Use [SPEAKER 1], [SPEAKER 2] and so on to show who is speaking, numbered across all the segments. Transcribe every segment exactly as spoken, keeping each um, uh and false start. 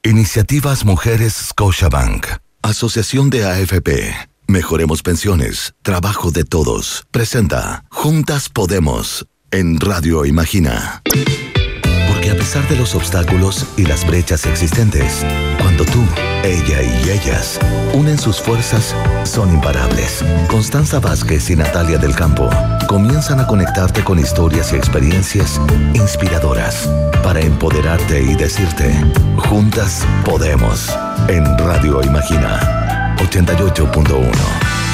[SPEAKER 1] Iniciativas Mujeres Scotiabank. Asociación de A F P. Mejoremos pensiones. Trabajo de todos. Presenta Juntas Podemos en Radio Imagina. Porque a pesar de los obstáculos y las brechas existentes, cuando tú, ella y ellas unen sus fuerzas, son imparables. Constanza Vázquez y Natalia del Campo comienzan a conectarte con historias y experiencias inspiradoras para empoderarte y decirte: Juntas Podemos, en Radio Imagina ochenta y ocho punto uno.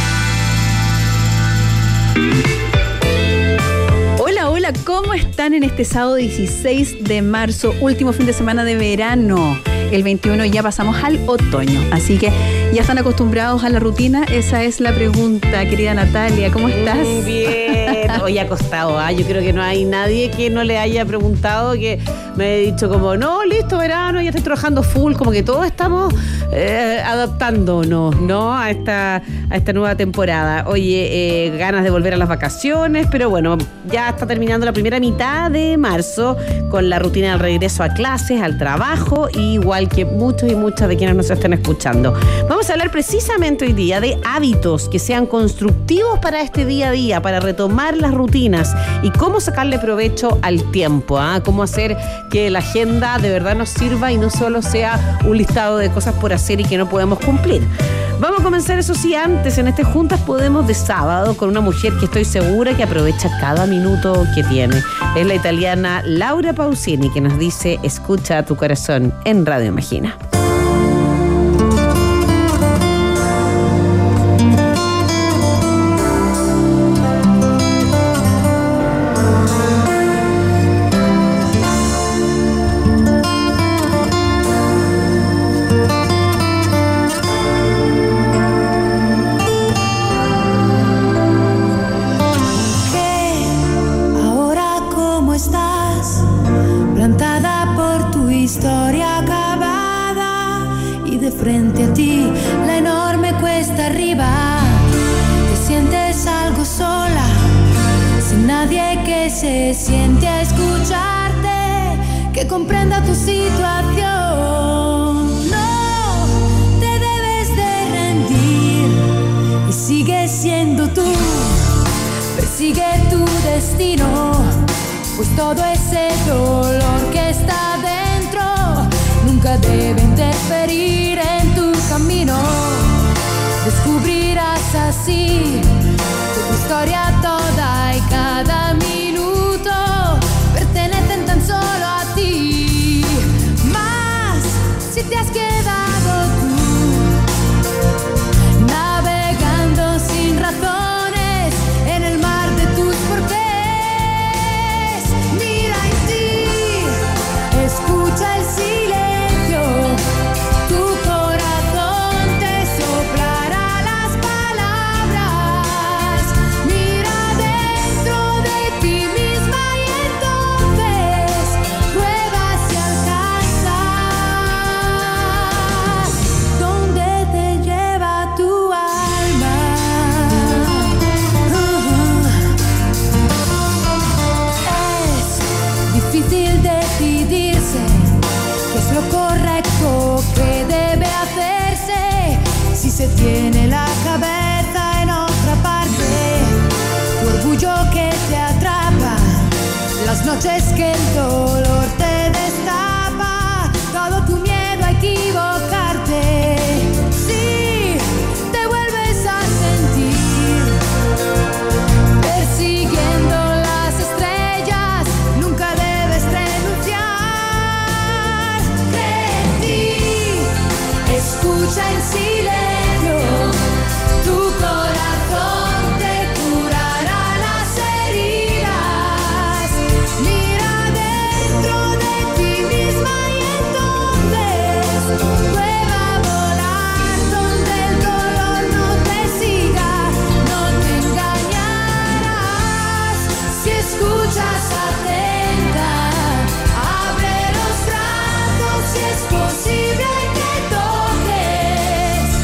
[SPEAKER 2] ¿Cómo están en este sábado dieciséis de marzo, último fin de semana de verano? El veintiuno ya pasamos al otoño, así que ya están acostumbrados a la rutina. Esa es la pregunta, querida Natalia, ¿cómo estás?
[SPEAKER 3] Bien, hoy acostado, ¿eh? Yo creo que no hay nadie que no le haya preguntado, que me haya dicho como, no, listo, verano, ya estoy trabajando full, como que todos estamos eh, adaptándonos, ¿no? A esta, a esta nueva temporada. Oye, eh, ganas de volver a las vacaciones, pero bueno, ya está terminando la primera mitad de marzo con la rutina del regreso a clases, al trabajo, igual que muchos y muchas de quienes nos estén escuchando. Vamos a hablar precisamente hoy día de hábitos que sean constructivos para este día a día, para retomar las rutinas y cómo sacarle provecho al tiempo, ¿eh? Cómo hacer que la agenda de verdad nos sirva y no solo sea un listado de cosas por hacer y que no podemos cumplir. Vamos a comenzar, eso sí, antes en este Juntas Podemos de sábado con una mujer que estoy segura que aprovecha cada minuto que tiene. Es la italiana Laura Pausini, que nos dice: escucha a tu corazón en Radio Imagina.
[SPEAKER 4] Frente a ti, la enorme cuesta arriba. Te sientes algo sola, sin nadie que se siente a escucharte, que comprenda tu situación. No te debes de rendir y sigue siendo tú. Persigue tu destino, pues todo ese dolor que está dentro nunca debe interferir en tu camino. Descubrirás así que tu historia toda y cada minuto pertenecen tan solo a ti. Más si te has quedado tú navegando sin razones en el mar de tus porqués. Mira en ti, escucha el silencio. Se tiene la cabeza en otra parte, tu orgullo que te atrapa, las noches que el dolor te destapa, todo tu miedo a equivocarte. Sí, te vuelves a sentir persiguiendo las estrellas, nunca debes renunciar. Cree en ti, escucha en silencio. Tu corazón te curará las heridas. Mira dentro de ti misma y entonces prueba a volar donde el dolor no te siga. No te engañarás si escuchas atenta. Abre los brazos si es posible que toques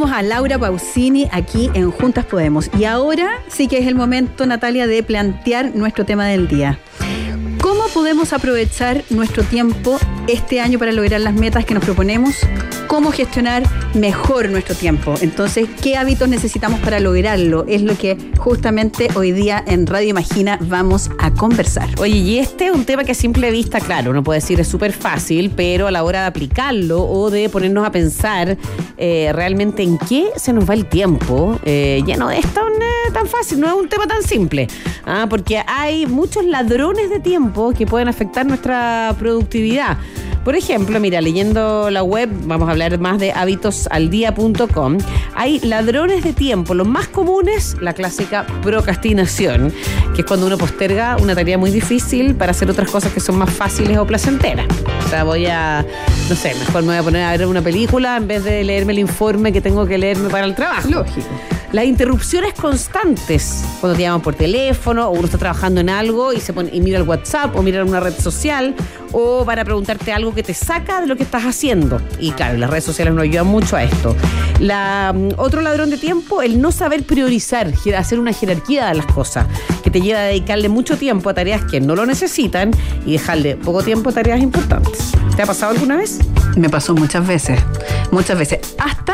[SPEAKER 2] Tenemos a Laura Pausini aquí en Juntas Podemos. Y ahora sí que es el momento, Natalia, de plantear nuestro tema del día. ¿Cómo podemos aprovechar nuestro tiempo este año para lograr las metas que nos proponemos? ¿Cómo gestionar mejor nuestro tiempo? Entonces, ¿qué hábitos necesitamos para lograrlo? Es lo que justamente hoy día en Radio Imagina vamos a conversar.
[SPEAKER 3] Oye, y este es un tema que a simple vista, claro, uno puede decir es súper fácil, pero a la hora de aplicarlo o de ponernos a pensar eh, realmente en qué se nos va el tiempo, eh, ya no es tan, eh, tan fácil, no es un tema tan simple, ¿ah? Porque hay muchos ladrones de tiempo que pueden afectar nuestra productividad. Por ejemplo, mira, leyendo la web, vamos a hablar más de hábitos al día punto com, hay ladrones de tiempo. Los más comunes, la clásica procrastinación, que es cuando uno posterga una tarea muy difícil para hacer otras cosas que son más fáciles o placenteras. O sea, voy a, no sé, mejor me voy a poner a ver una película en vez de leerme el informe que tengo que leerme para el trabajo.
[SPEAKER 2] Lógico.
[SPEAKER 3] Las interrupciones constantes, cuando te llaman por teléfono o uno está trabajando en algo y se pone y mira el WhatsApp o mira una red social o van a preguntarte algo que te saca de lo que estás haciendo. Y claro, las redes sociales nos ayudan mucho a esto. La, otro ladrón de tiempo, el no saber priorizar, hacer una jerarquía de las cosas, que te lleva a dedicarle mucho tiempo a tareas que no lo necesitan y dejarle poco tiempo a tareas importantes. ¿Te ha pasado alguna vez?
[SPEAKER 2] Me pasó muchas veces, muchas veces, hasta,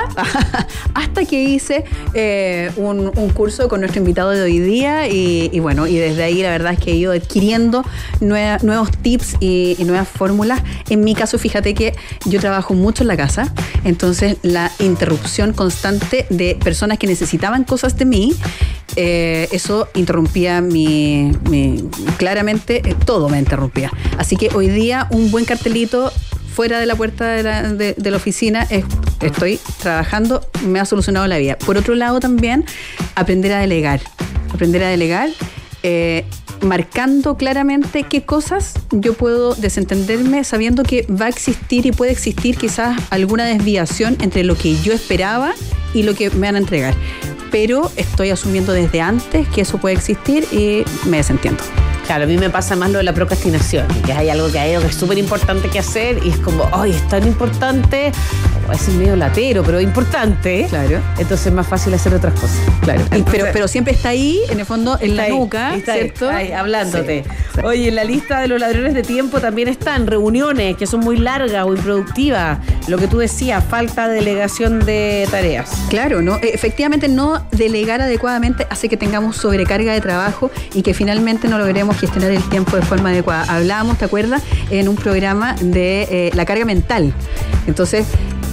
[SPEAKER 2] hasta que hice eh, un, un curso con nuestro invitado de hoy día y, y bueno, y desde ahí la verdad es que he ido adquiriendo nueva, nuevos tips y, y nuevas fórmulas. En mi caso, fíjate que yo trabajo mucho en la casa, entonces la interrupción constante de personas que necesitaban cosas de mí, eh, eso interrumpía mi, mi claramente eh, todo me interrumpía. Así que hoy día un buen cartelito fuera de la puerta de la, de, de la oficina, es, estoy trabajando, me ha solucionado la vida. Por otro lado también, aprender a delegar. Aprender a delegar, eh, marcando claramente qué cosas yo puedo desentenderme sabiendo que va a existir y puede existir quizás alguna desviación entre lo que yo esperaba y lo que me van a entregar. Pero estoy asumiendo desde antes que eso puede existir y me desentiendo.
[SPEAKER 3] Claro, a mí me pasa más lo de la procrastinación, que hay algo que hay algo que es súper importante que hacer y es como, ay, es tan importante, es medio latero, pero importante.
[SPEAKER 2] Claro.
[SPEAKER 3] Entonces es más fácil hacer otras cosas.
[SPEAKER 2] Claro.
[SPEAKER 3] Entonces,
[SPEAKER 2] y, pero, pero siempre está ahí, en el fondo, en la
[SPEAKER 3] ahí,
[SPEAKER 2] nuca,
[SPEAKER 3] está
[SPEAKER 2] ¿cierto?
[SPEAKER 3] Ahí, ahí, hablándote.
[SPEAKER 2] Sí, sí.
[SPEAKER 3] Oye, en la lista de los ladrones de tiempo también están reuniones que son muy largas o improductivas. Lo que tú decías, falta de delegación de tareas.
[SPEAKER 2] Claro, ¿no? Efectivamente, no delegar adecuadamente hace que tengamos sobrecarga de trabajo y que finalmente no logremos gestionar el tiempo de forma adecuada. Hablábamos, ¿te acuerdas?, en un programa de eh, la carga mental. Entonces,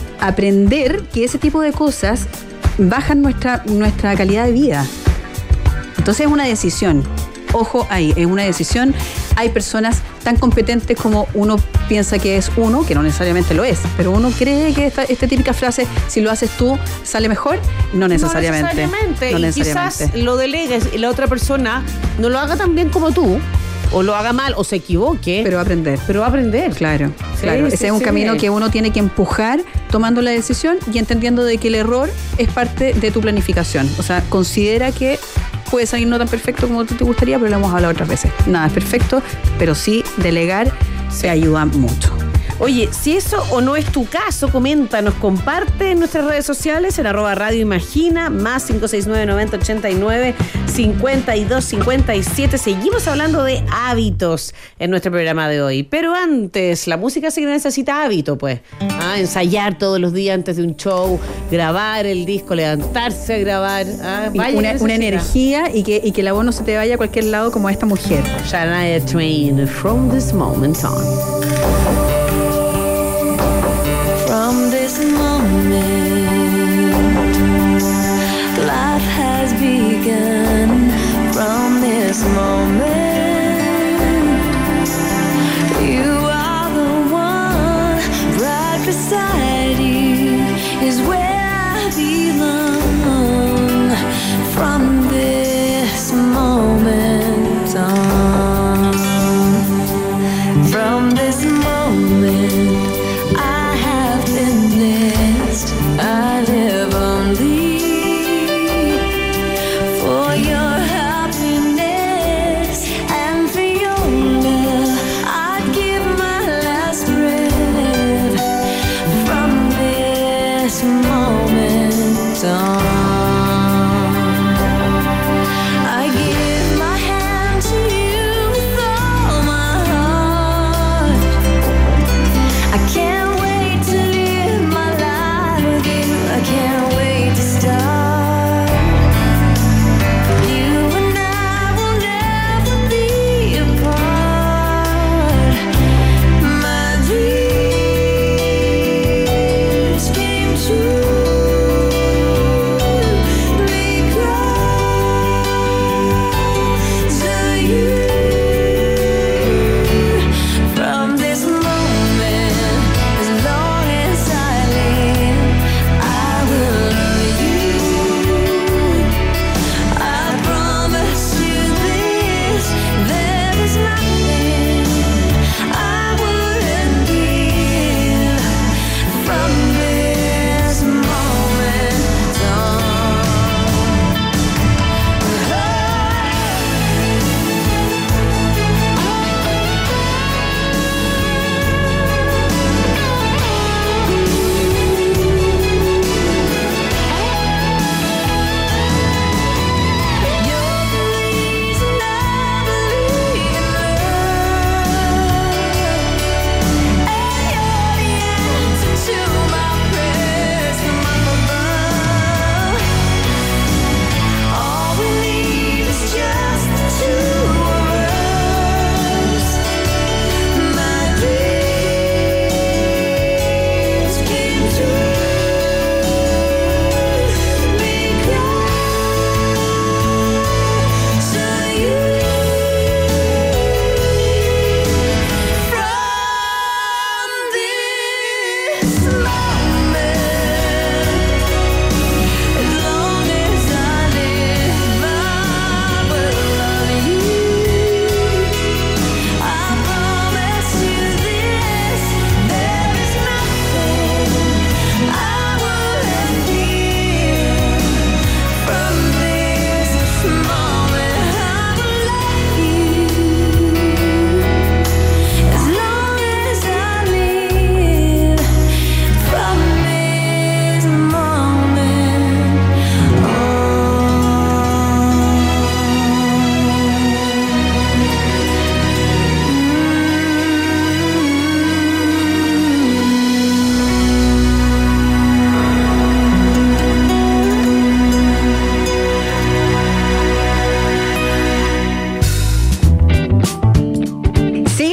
[SPEAKER 2] aprender que ese tipo de cosas bajan nuestra, nuestra calidad de vida. Entonces es una decisión. Ojo ahí, es una decisión. Hay personas tan competentes como uno piensa que es uno, que no necesariamente lo es, pero uno cree que esta, esta típica frase, si lo haces tú, sale mejor, no necesariamente.
[SPEAKER 3] No necesariamente.
[SPEAKER 2] No
[SPEAKER 3] y
[SPEAKER 2] necesariamente.
[SPEAKER 3] Quizás lo delegues y la otra persona no lo haga tan bien como tú, o lo haga mal, o se equivoque.
[SPEAKER 2] Pero va a aprender.
[SPEAKER 3] Pero va a aprender.
[SPEAKER 2] Claro,
[SPEAKER 3] Sí,
[SPEAKER 2] claro.
[SPEAKER 3] sí,
[SPEAKER 2] Ese es un
[SPEAKER 3] sí.
[SPEAKER 2] camino que uno tiene que empujar tomando la decisión y entendiendo de que el error es parte de tu planificación. O sea, considera que puede salir no tan perfecto como tú te gustaría, pero lo hemos hablado otras veces. Nada es perfecto, pero sí delegar se ayuda mucho.
[SPEAKER 3] Oye, si eso o no es tu caso, coméntanos, comparte en nuestras redes sociales en arroba Radio Imagina, más cinco seis nueve, noventa, ochenta y nueve, cincuenta y dos, cincuenta y siete. Seguimos hablando de hábitos en nuestro programa de hoy. Pero antes, la música sí que necesita hábito, pues. Ah, ensayar todos los días antes de un show, grabar el disco, levantarse a grabar. Ah,
[SPEAKER 2] Y
[SPEAKER 3] vaya
[SPEAKER 2] una,
[SPEAKER 3] que
[SPEAKER 2] una
[SPEAKER 3] necesita.
[SPEAKER 2] energía y que, y que la voz no se te vaya a cualquier lado como a esta mujer.
[SPEAKER 3] Shania Twain, From This Moment On.
[SPEAKER 4] From this moment, life has begun. From this moment, you are the one. Right beside you is where I belong. From this moment on, from this moment, I have been blessed. I live only for your happiness.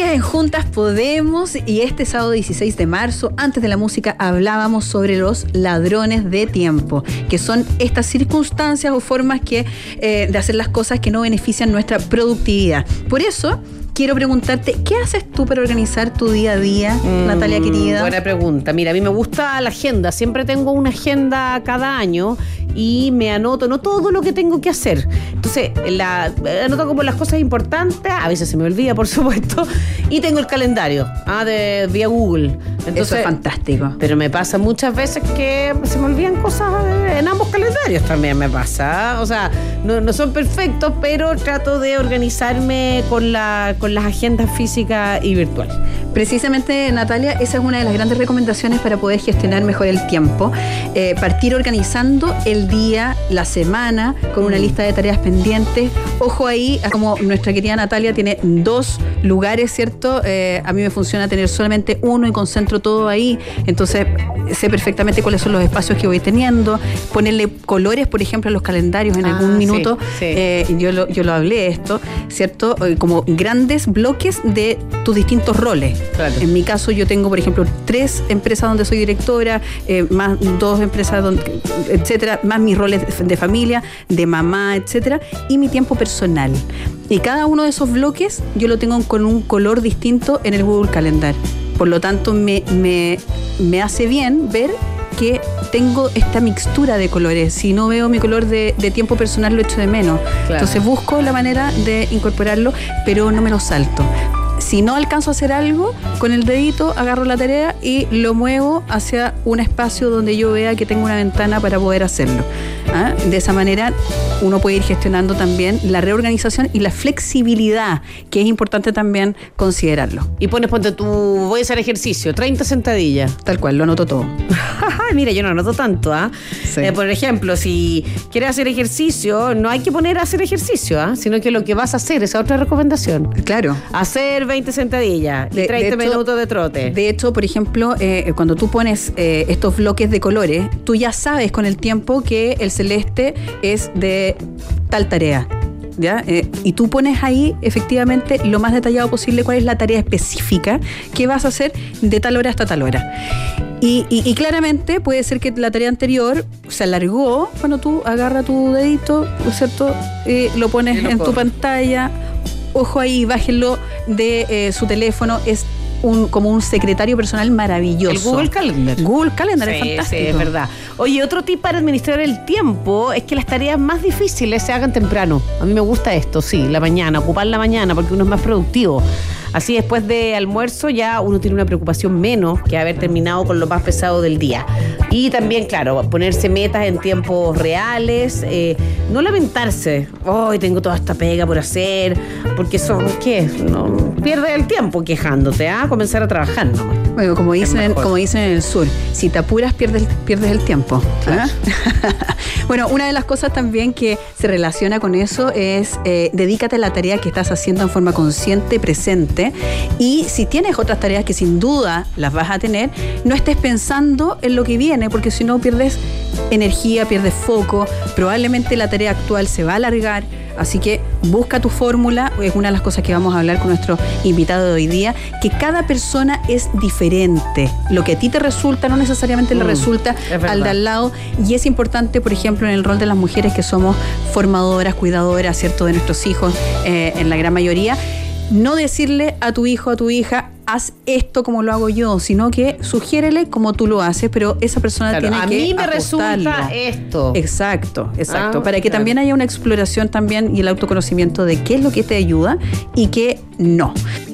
[SPEAKER 2] Sigues en Juntas Podemos y este sábado dieciséis de marzo, antes de la música, hablábamos sobre los ladrones de tiempo, que son estas circunstancias o formas que, eh, de hacer las cosas que no benefician nuestra productividad. Por eso, quiero preguntarte, ¿qué haces tú para organizar tu día a día, mm, Natalia querida?
[SPEAKER 3] Buena pregunta. Mira, a mí me gusta la agenda. Siempre tengo una agenda cada año y me anoto, no todo lo que tengo que hacer. Entonces, la, anoto como las cosas importantes, a veces se me olvida, por supuesto, y tengo el calendario ah, de vía Google. Entonces,
[SPEAKER 2] eso es fantástico.
[SPEAKER 3] Pero me pasa muchas veces que se me olvidan cosas en ambos calendarios también me pasa. O sea, no, no son perfectos, pero trato de organizarme con, la, con las agendas físicas y virtuales.
[SPEAKER 2] Precisamente, Natalia, esa es una de las grandes recomendaciones para poder gestionar mejor el tiempo. Eh, partir organizando el día, la semana, con una lista de tareas pendientes. Ojo ahí, como nuestra querida Natalia tiene dos lugares, ¿cierto? Eh, a mí me funciona tener solamente uno y concentro todo ahí. Entonces, sé perfectamente cuáles son los espacios que voy teniendo. Ponerle colores, por ejemplo, a los calendarios en ah, algún minuto. Sí, sí. Eh, yo, lo, yo lo hablé esto, ¿cierto? Eh, como grandes bloques de tus distintos roles. Claro. En mi caso, yo tengo, por ejemplo, tres empresas donde soy directora, eh, más dos empresas, donde, etcétera, más mis roles de familia, de mamá, etcétera, y mi tiempo personal. Y cada uno de esos bloques yo lo tengo con un color distinto en el Google Calendar. Por lo tanto, me, me, me hace bien ver que tengo esta mixtura de colores. Si no veo mi color de, de tiempo personal, lo echo de menos. Claro. Entonces busco la manera de incorporarlo, pero no me lo salto. Si no alcanzo a hacer algo, con el dedito agarro la tarea y lo muevo hacia un espacio donde yo vea que tengo una ventana para poder hacerlo. ¿Ah? De esa manera uno puede ir gestionando también la reorganización y la flexibilidad, que es importante también considerarlo.
[SPEAKER 3] Y pones, ponte tú, voy a hacer ejercicio, treinta sentadillas.
[SPEAKER 2] Tal cual, lo anoto todo.
[SPEAKER 3] Mira, yo no anoto tanto, ¿ah? Sí. Eh, por ejemplo, si quieres hacer ejercicio, no hay que poner a hacer ejercicio, ¿ah? Sino que lo que vas a hacer, esa otra recomendación.
[SPEAKER 2] Claro.
[SPEAKER 3] Hacer veinte sentadillas y treinta de hecho, minutos de trote.
[SPEAKER 2] De hecho, por ejemplo, eh, cuando tú pones eh, estos bloques de colores, tú ya sabes con el tiempo que el celeste es de tal tarea. ¿Ya? Eh, y tú pones ahí efectivamente lo más detallado posible cuál es la tarea específica que vas a hacer de tal hora hasta tal hora. Y, y, y claramente puede ser que la tarea anterior se alargó cuando tú agarras tu dedito, ¿cierto? Eh, lo pones en tu pantalla. Ojo ahí, bájenlo de eh, su teléfono. Es Un, como un secretario personal maravilloso.
[SPEAKER 3] El Google Calendar.
[SPEAKER 2] Google Calendar, sí, es fantástico.
[SPEAKER 3] Sí, es verdad. Oye, otro tip para administrar el tiempo es que las tareas más difíciles se hagan temprano. A mí me gusta esto, sí, la mañana, ocupar la mañana porque uno es más productivo. Así después de almuerzo ya uno tiene una preocupación menos que haber terminado con lo más pesado del día. Y también, claro, ponerse metas en tiempos reales, eh, no lamentarse, hoy oh, tengo toda esta pega por hacer, porque son, ¿qué? No, pierdes el tiempo quejándote, ¿ah? Comenzar a trabajar nomás.
[SPEAKER 2] Bueno, como dicen, como dicen en el sur, si te apuras pierdes, pierdes el tiempo. ¿Ah? Bueno, una de las cosas también que se relaciona con eso es eh, dedícate a la tarea que estás haciendo en forma consciente, presente, y si tienes otras tareas que sin duda las vas a tener, no estés pensando en lo que viene, porque si no pierdes energía, pierdes foco, probablemente la tarea actual se va a alargar. Así que busca tu fórmula, es una de las cosas que vamos a hablar con nuestro invitado de hoy día, que cada persona es diferente. Lo que a ti te resulta no necesariamente mm, le resulta al de al lado, y es importante, por ejemplo, en el rol de las mujeres que somos formadoras, cuidadoras, ¿cierto?, de nuestros hijos, eh, en la gran mayoría, no decirle a tu hijo, a tu hija, haz esto como lo hago yo, sino que sugiérele como tú lo haces, pero esa persona claro, tiene
[SPEAKER 3] a
[SPEAKER 2] que
[SPEAKER 3] mí me
[SPEAKER 2] apostarlo.
[SPEAKER 3] Resulta esto.
[SPEAKER 2] Exacto, exacto.
[SPEAKER 3] Ah,
[SPEAKER 2] para que
[SPEAKER 3] claro.
[SPEAKER 2] también haya una exploración también y el autoconocimiento de qué es lo que te ayuda y qué no.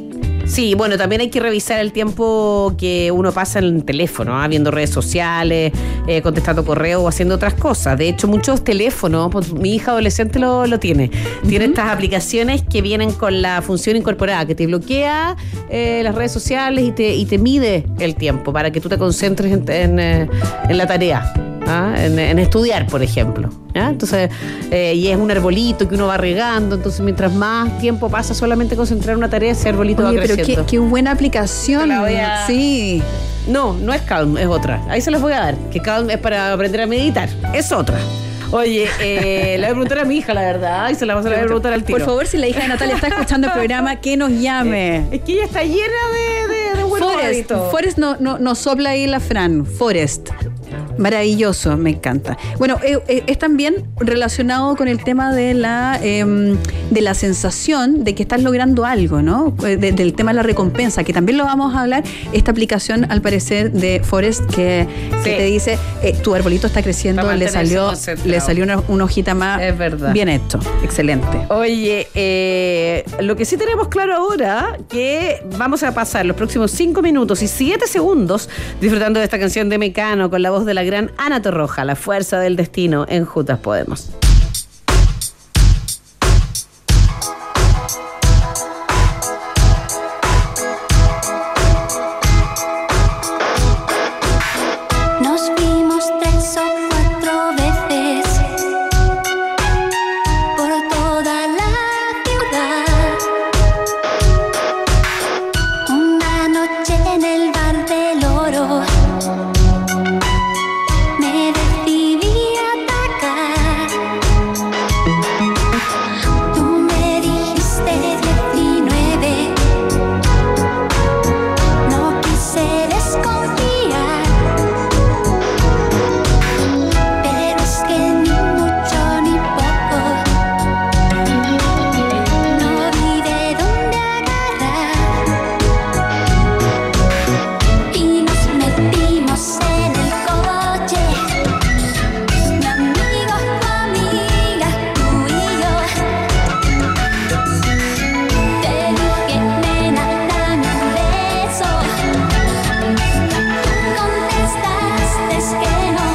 [SPEAKER 3] Sí, bueno, también hay que revisar el tiempo que uno pasa en el teléfono, ¿eh? Viendo redes sociales, eh, contestando correos o haciendo otras cosas. De hecho, muchos teléfonos, pues, mi hija adolescente lo, lo tiene, uh-huh. tiene estas aplicaciones que vienen con la función incorporada, que te bloquea eh, las redes sociales y te, y te mide el tiempo para que tú te concentres en, en, en la tarea. ¿Ah? En, en estudiar, por ejemplo. ¿Ah? Entonces, eh, y es un arbolito que uno va regando, entonces mientras más tiempo pasa solamente concentrar en una tarea, ese arbolito
[SPEAKER 2] Oye,
[SPEAKER 3] va creciendo.
[SPEAKER 2] Pero qué, qué buena aplicación.
[SPEAKER 3] A...
[SPEAKER 2] Sí.
[SPEAKER 3] No, no es Calm, es otra. Ahí se las voy a dar, que Calm es para aprender a meditar. Es otra. Oye, eh, le voy a preguntar a mi hija, la verdad, y se la vamos a preguntar al tiro.
[SPEAKER 2] Por favor, si la hija de Natalia está escuchando el programa, que nos llame.
[SPEAKER 3] Es que ella está llena de, de, de buenos
[SPEAKER 2] Forest,
[SPEAKER 3] hábitos.
[SPEAKER 2] Forest no, no, no sopla ahí la Fran. Forest. Maravilloso, me encanta. Bueno, eh, eh, es también relacionado con el tema de la eh, de la sensación de que estás logrando algo, ¿no? De, del tema de la recompensa, que también lo vamos a hablar. Esta aplicación, al parecer, de Forest, que,
[SPEAKER 3] Sí.
[SPEAKER 2] que te dice, eh, tu arbolito está creciendo,
[SPEAKER 3] Para
[SPEAKER 2] le
[SPEAKER 3] mantenerse
[SPEAKER 2] salió,
[SPEAKER 3] concentrado.
[SPEAKER 2] le salió una, una hojita más.
[SPEAKER 3] Es verdad.
[SPEAKER 2] Bien hecho, excelente.
[SPEAKER 3] Oye, eh, lo que sí tenemos claro ahora, que vamos a pasar los próximos cinco minutos y siete segundos disfrutando de esta canción de Mecano con la voz de la gran Ana Torroja, La fuerza del destino en Juntas Podemos.
[SPEAKER 4] Nos vimos tres o cuatro veces por toda la ciudad. Una noche en el bar del Oro me decidí a atacar. Tú me dijiste diecinueve, no quise desconfiar. Pero es que ni mucho ni poco, no vi de dónde agarrar. Y nos metimos en el coche, mi amigo, tu amiga, tú y yo. Te dije, nena, dame un beso. Contestaste que no.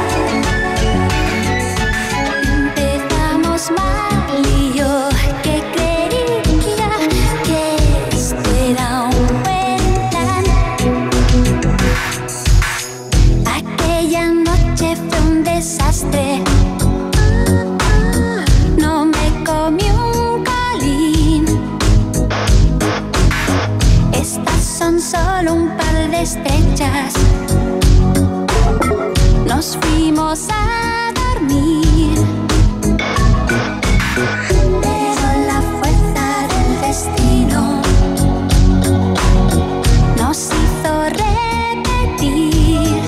[SPEAKER 4] Empezamos mal y yo que creía que esto era un buen plan. Aquella noche fue un desastre. No me comí un colín. Estas son solo un par de estrechas. Nos fuimos a dormir. Pero la fuerza del destino nos hizo repetir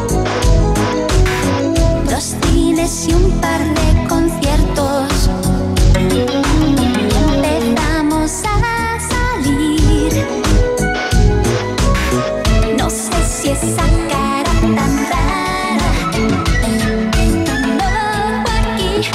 [SPEAKER 4] dos cines y un par de conciertos. Empezamos a salir. No sé si esa cara tan rara, tu loco aquí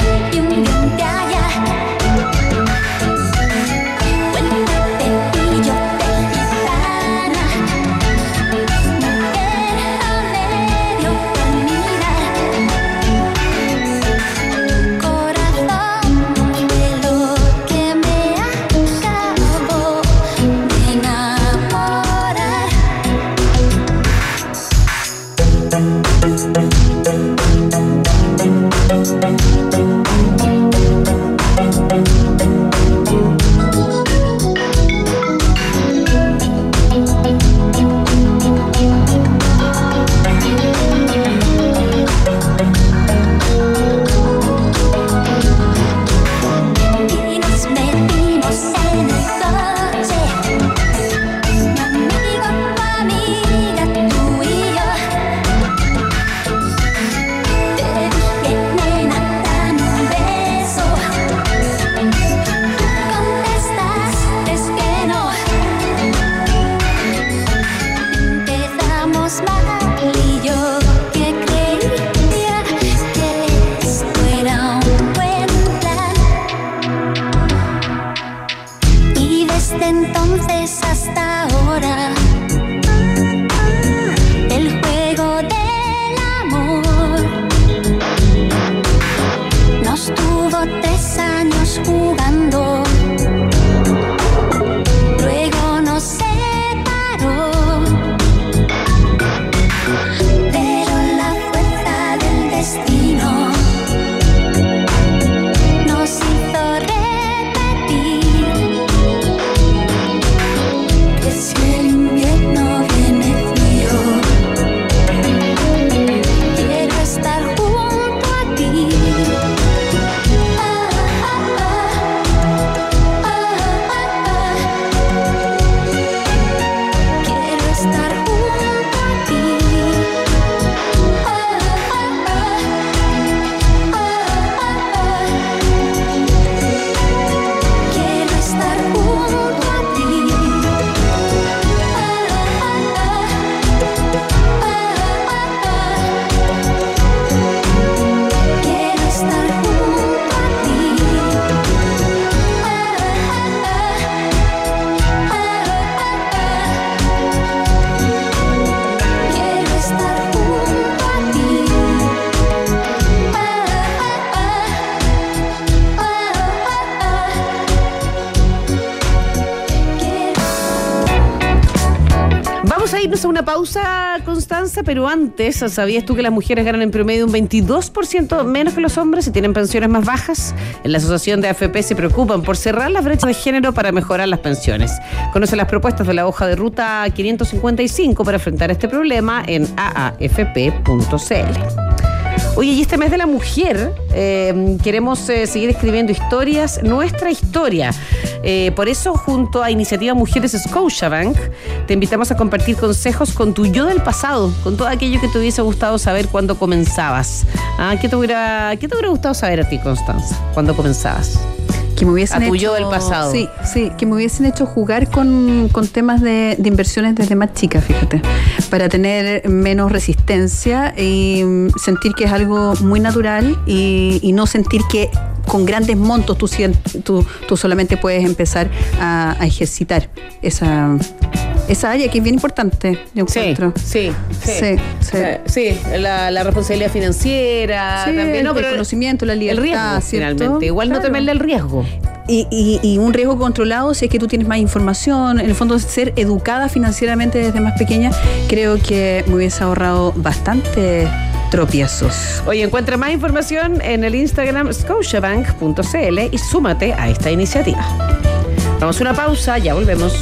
[SPEAKER 3] Vamos a irnos a una pausa, Constanza, pero antes, ¿sabías tú que las mujeres ganan en promedio un veintidós por ciento menos que los hombres y tienen pensiones más bajas? En la Asociación de A F P se preocupan por cerrar las brechas de género para mejorar las pensiones. Conoce las propuestas de la hoja de ruta quinientos cincuenta y cinco para enfrentar este problema en a a f p punto c l. Oye, y este mes de la mujer eh, queremos eh, seguir escribiendo historias, nuestra historia. Eh, por eso, junto a Iniciativa Mujeres Scotiabank, te invitamos a compartir consejos con tu yo del pasado, con todo aquello que te hubiese gustado saber cuando comenzabas. Ah, ¿qué te hubiera, qué te hubiera gustado saber a ti, Constanza, cuando comenzabas?
[SPEAKER 2] Que me hubiesen
[SPEAKER 3] a tu
[SPEAKER 2] hecho,
[SPEAKER 3] yo del pasado.
[SPEAKER 2] Sí, sí, que me hubiesen hecho jugar con, con temas de, de inversiones desde más chica, fíjate, para tener menos resistencia y sentir que es algo muy natural y, y no sentir que con grandes montos tú, tú, tú solamente puedes empezar a, a ejercitar esa, esa área que es bien importante, yo encuentro.
[SPEAKER 3] Sí, sí,
[SPEAKER 2] sí. Sí, sí.
[SPEAKER 3] Eh, sí la, la responsabilidad financiera,
[SPEAKER 2] sí,
[SPEAKER 3] también, ¿no?
[SPEAKER 2] el,
[SPEAKER 3] Pero
[SPEAKER 2] el conocimiento, la libertad,
[SPEAKER 3] el riesgo,
[SPEAKER 2] ¿cierto?
[SPEAKER 3] finalmente. Igual claro. No temerle el riesgo.
[SPEAKER 2] Y, y, y un riesgo controlado si es que tú tienes más información. En el fondo, ser educada financieramente desde más pequeña, creo que me hubiese ahorrado bastante tropiezos.
[SPEAKER 3] Oye, encuentra más información en el Instagram scotiabank punto c l y súmate a esta iniciativa. Vamos a una pausa, ya volvemos.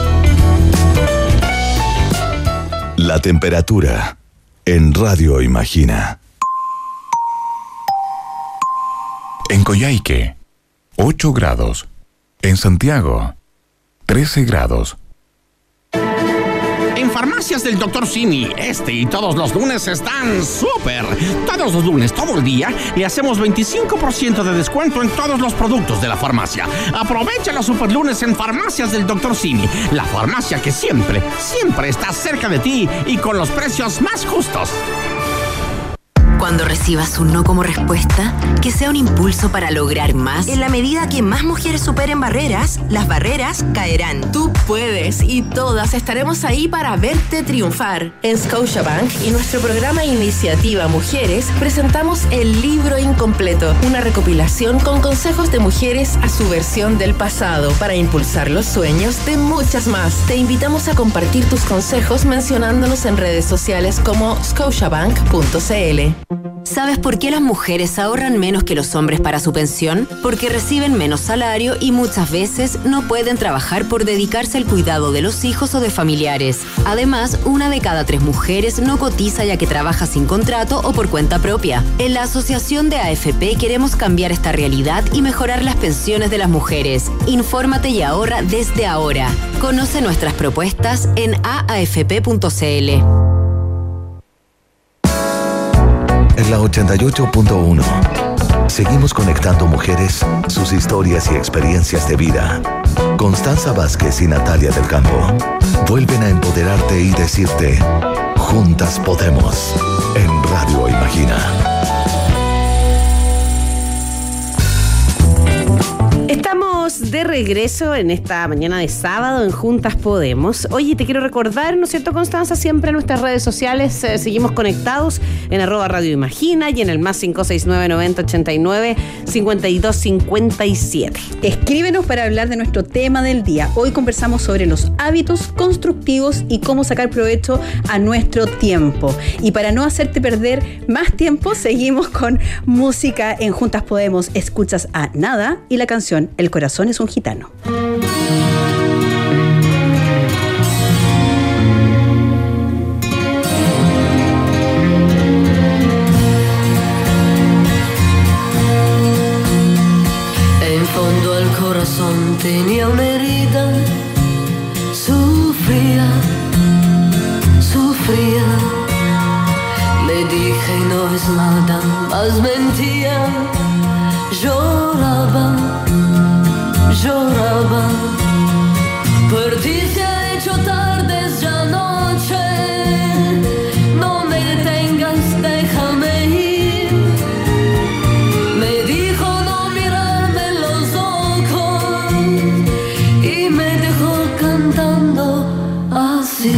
[SPEAKER 1] La temperatura en Radio Imagina.
[SPEAKER 5] En Coyhaique, ocho grados. En Santiago, trece grados.
[SPEAKER 6] En Farmacias del doctor Simi, este y todos los lunes están súper. Todos los lunes, todo el día, le hacemos veinticinco por ciento de descuento en todos los productos de la farmacia. Aprovecha los super lunes en Farmacias del doctor Simi, la farmacia que siempre, siempre está cerca de ti y con los precios más justos.
[SPEAKER 7] Cuando recibas un no como respuesta, que sea un impulso para lograr más. En la medida que más mujeres superen barreras, las barreras caerán. Tú puedes y todas estaremos ahí para verte triunfar. En Scotiabank y nuestro programa Iniciativa Mujeres presentamos El Libro Incompleto, una recopilación con consejos de mujeres a su versión del pasado para impulsar los sueños de muchas más. Te invitamos a compartir tus consejos mencionándonos en redes sociales como scotiabank punto c l. ¿Sabes por qué las mujeres ahorran menos que los hombres para su pensión? Porque reciben menos salario y muchas veces no pueden trabajar por dedicarse al cuidado de los hijos o de familiares. Además, una de cada tres mujeres no cotiza ya que trabaja sin contrato o por cuenta propia. En la Asociación de A F P queremos cambiar esta realidad y mejorar las pensiones de las mujeres. Infórmate y ahorra desde ahora. Conoce nuestras propuestas en a a f p punto c l.
[SPEAKER 1] En la ochenta y ocho punto uno seguimos conectando mujeres, sus historias y experiencias de vida. Constanza Vázquez y Natalia del Campo vuelven a empoderarte y decirte: juntas podemos, en Radio Imagina.
[SPEAKER 3] Estamos de regreso en esta mañana de sábado en Juntas Podemos. Oye, te quiero recordar, ¿no es cierto, Constanza? Siempre en nuestras redes sociales eh, seguimos conectados en arroba Radio Imagina y en el más cinco seis nueve noventa ochenta y nueve cincuenta y dos cincuenta y siete.
[SPEAKER 2] Escríbenos para hablar de nuestro tema del día. Hoy conversamos sobre los hábitos constructivos y cómo sacar provecho a nuestro tiempo. Y para no hacerte perder más tiempo, seguimos con música en Juntas Podemos. Escuchas a Nada y la canción El corazón es un gitano.
[SPEAKER 8] En fondo al corazón tenía una herida, sufría, sufría. Le dije no es nada, más mentía, lloraba, lloraba. Por ti se ha hecho tardes ya noche, no me detengas, déjame ir. Me dijo no mirarme en los ojos y me dejó cantando así.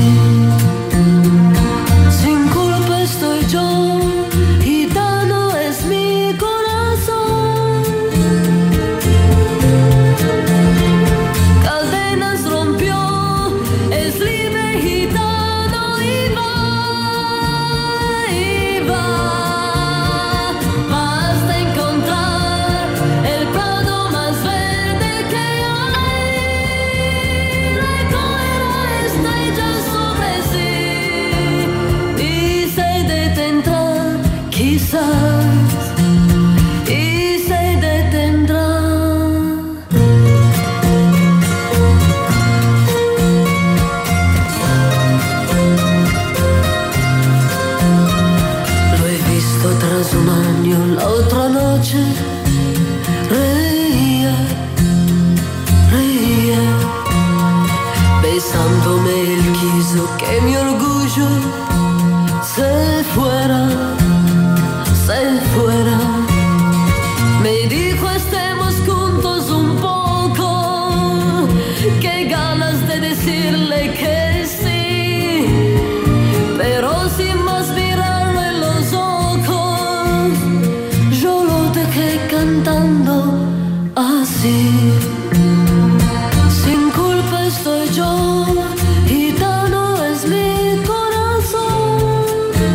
[SPEAKER 8] Sin culpa estoy yo, gitano es mi corazón. Cadenas rompió, es libre gitano. hizo que mi orgullo se fuera, se fuera. Me dijo estemos juntos un poco, qué ganas de decirle que sí, pero sin más mirarle en los ojos, yo lo dejé cantando así. Sin culpa estoy yo, gitano es mi corazón.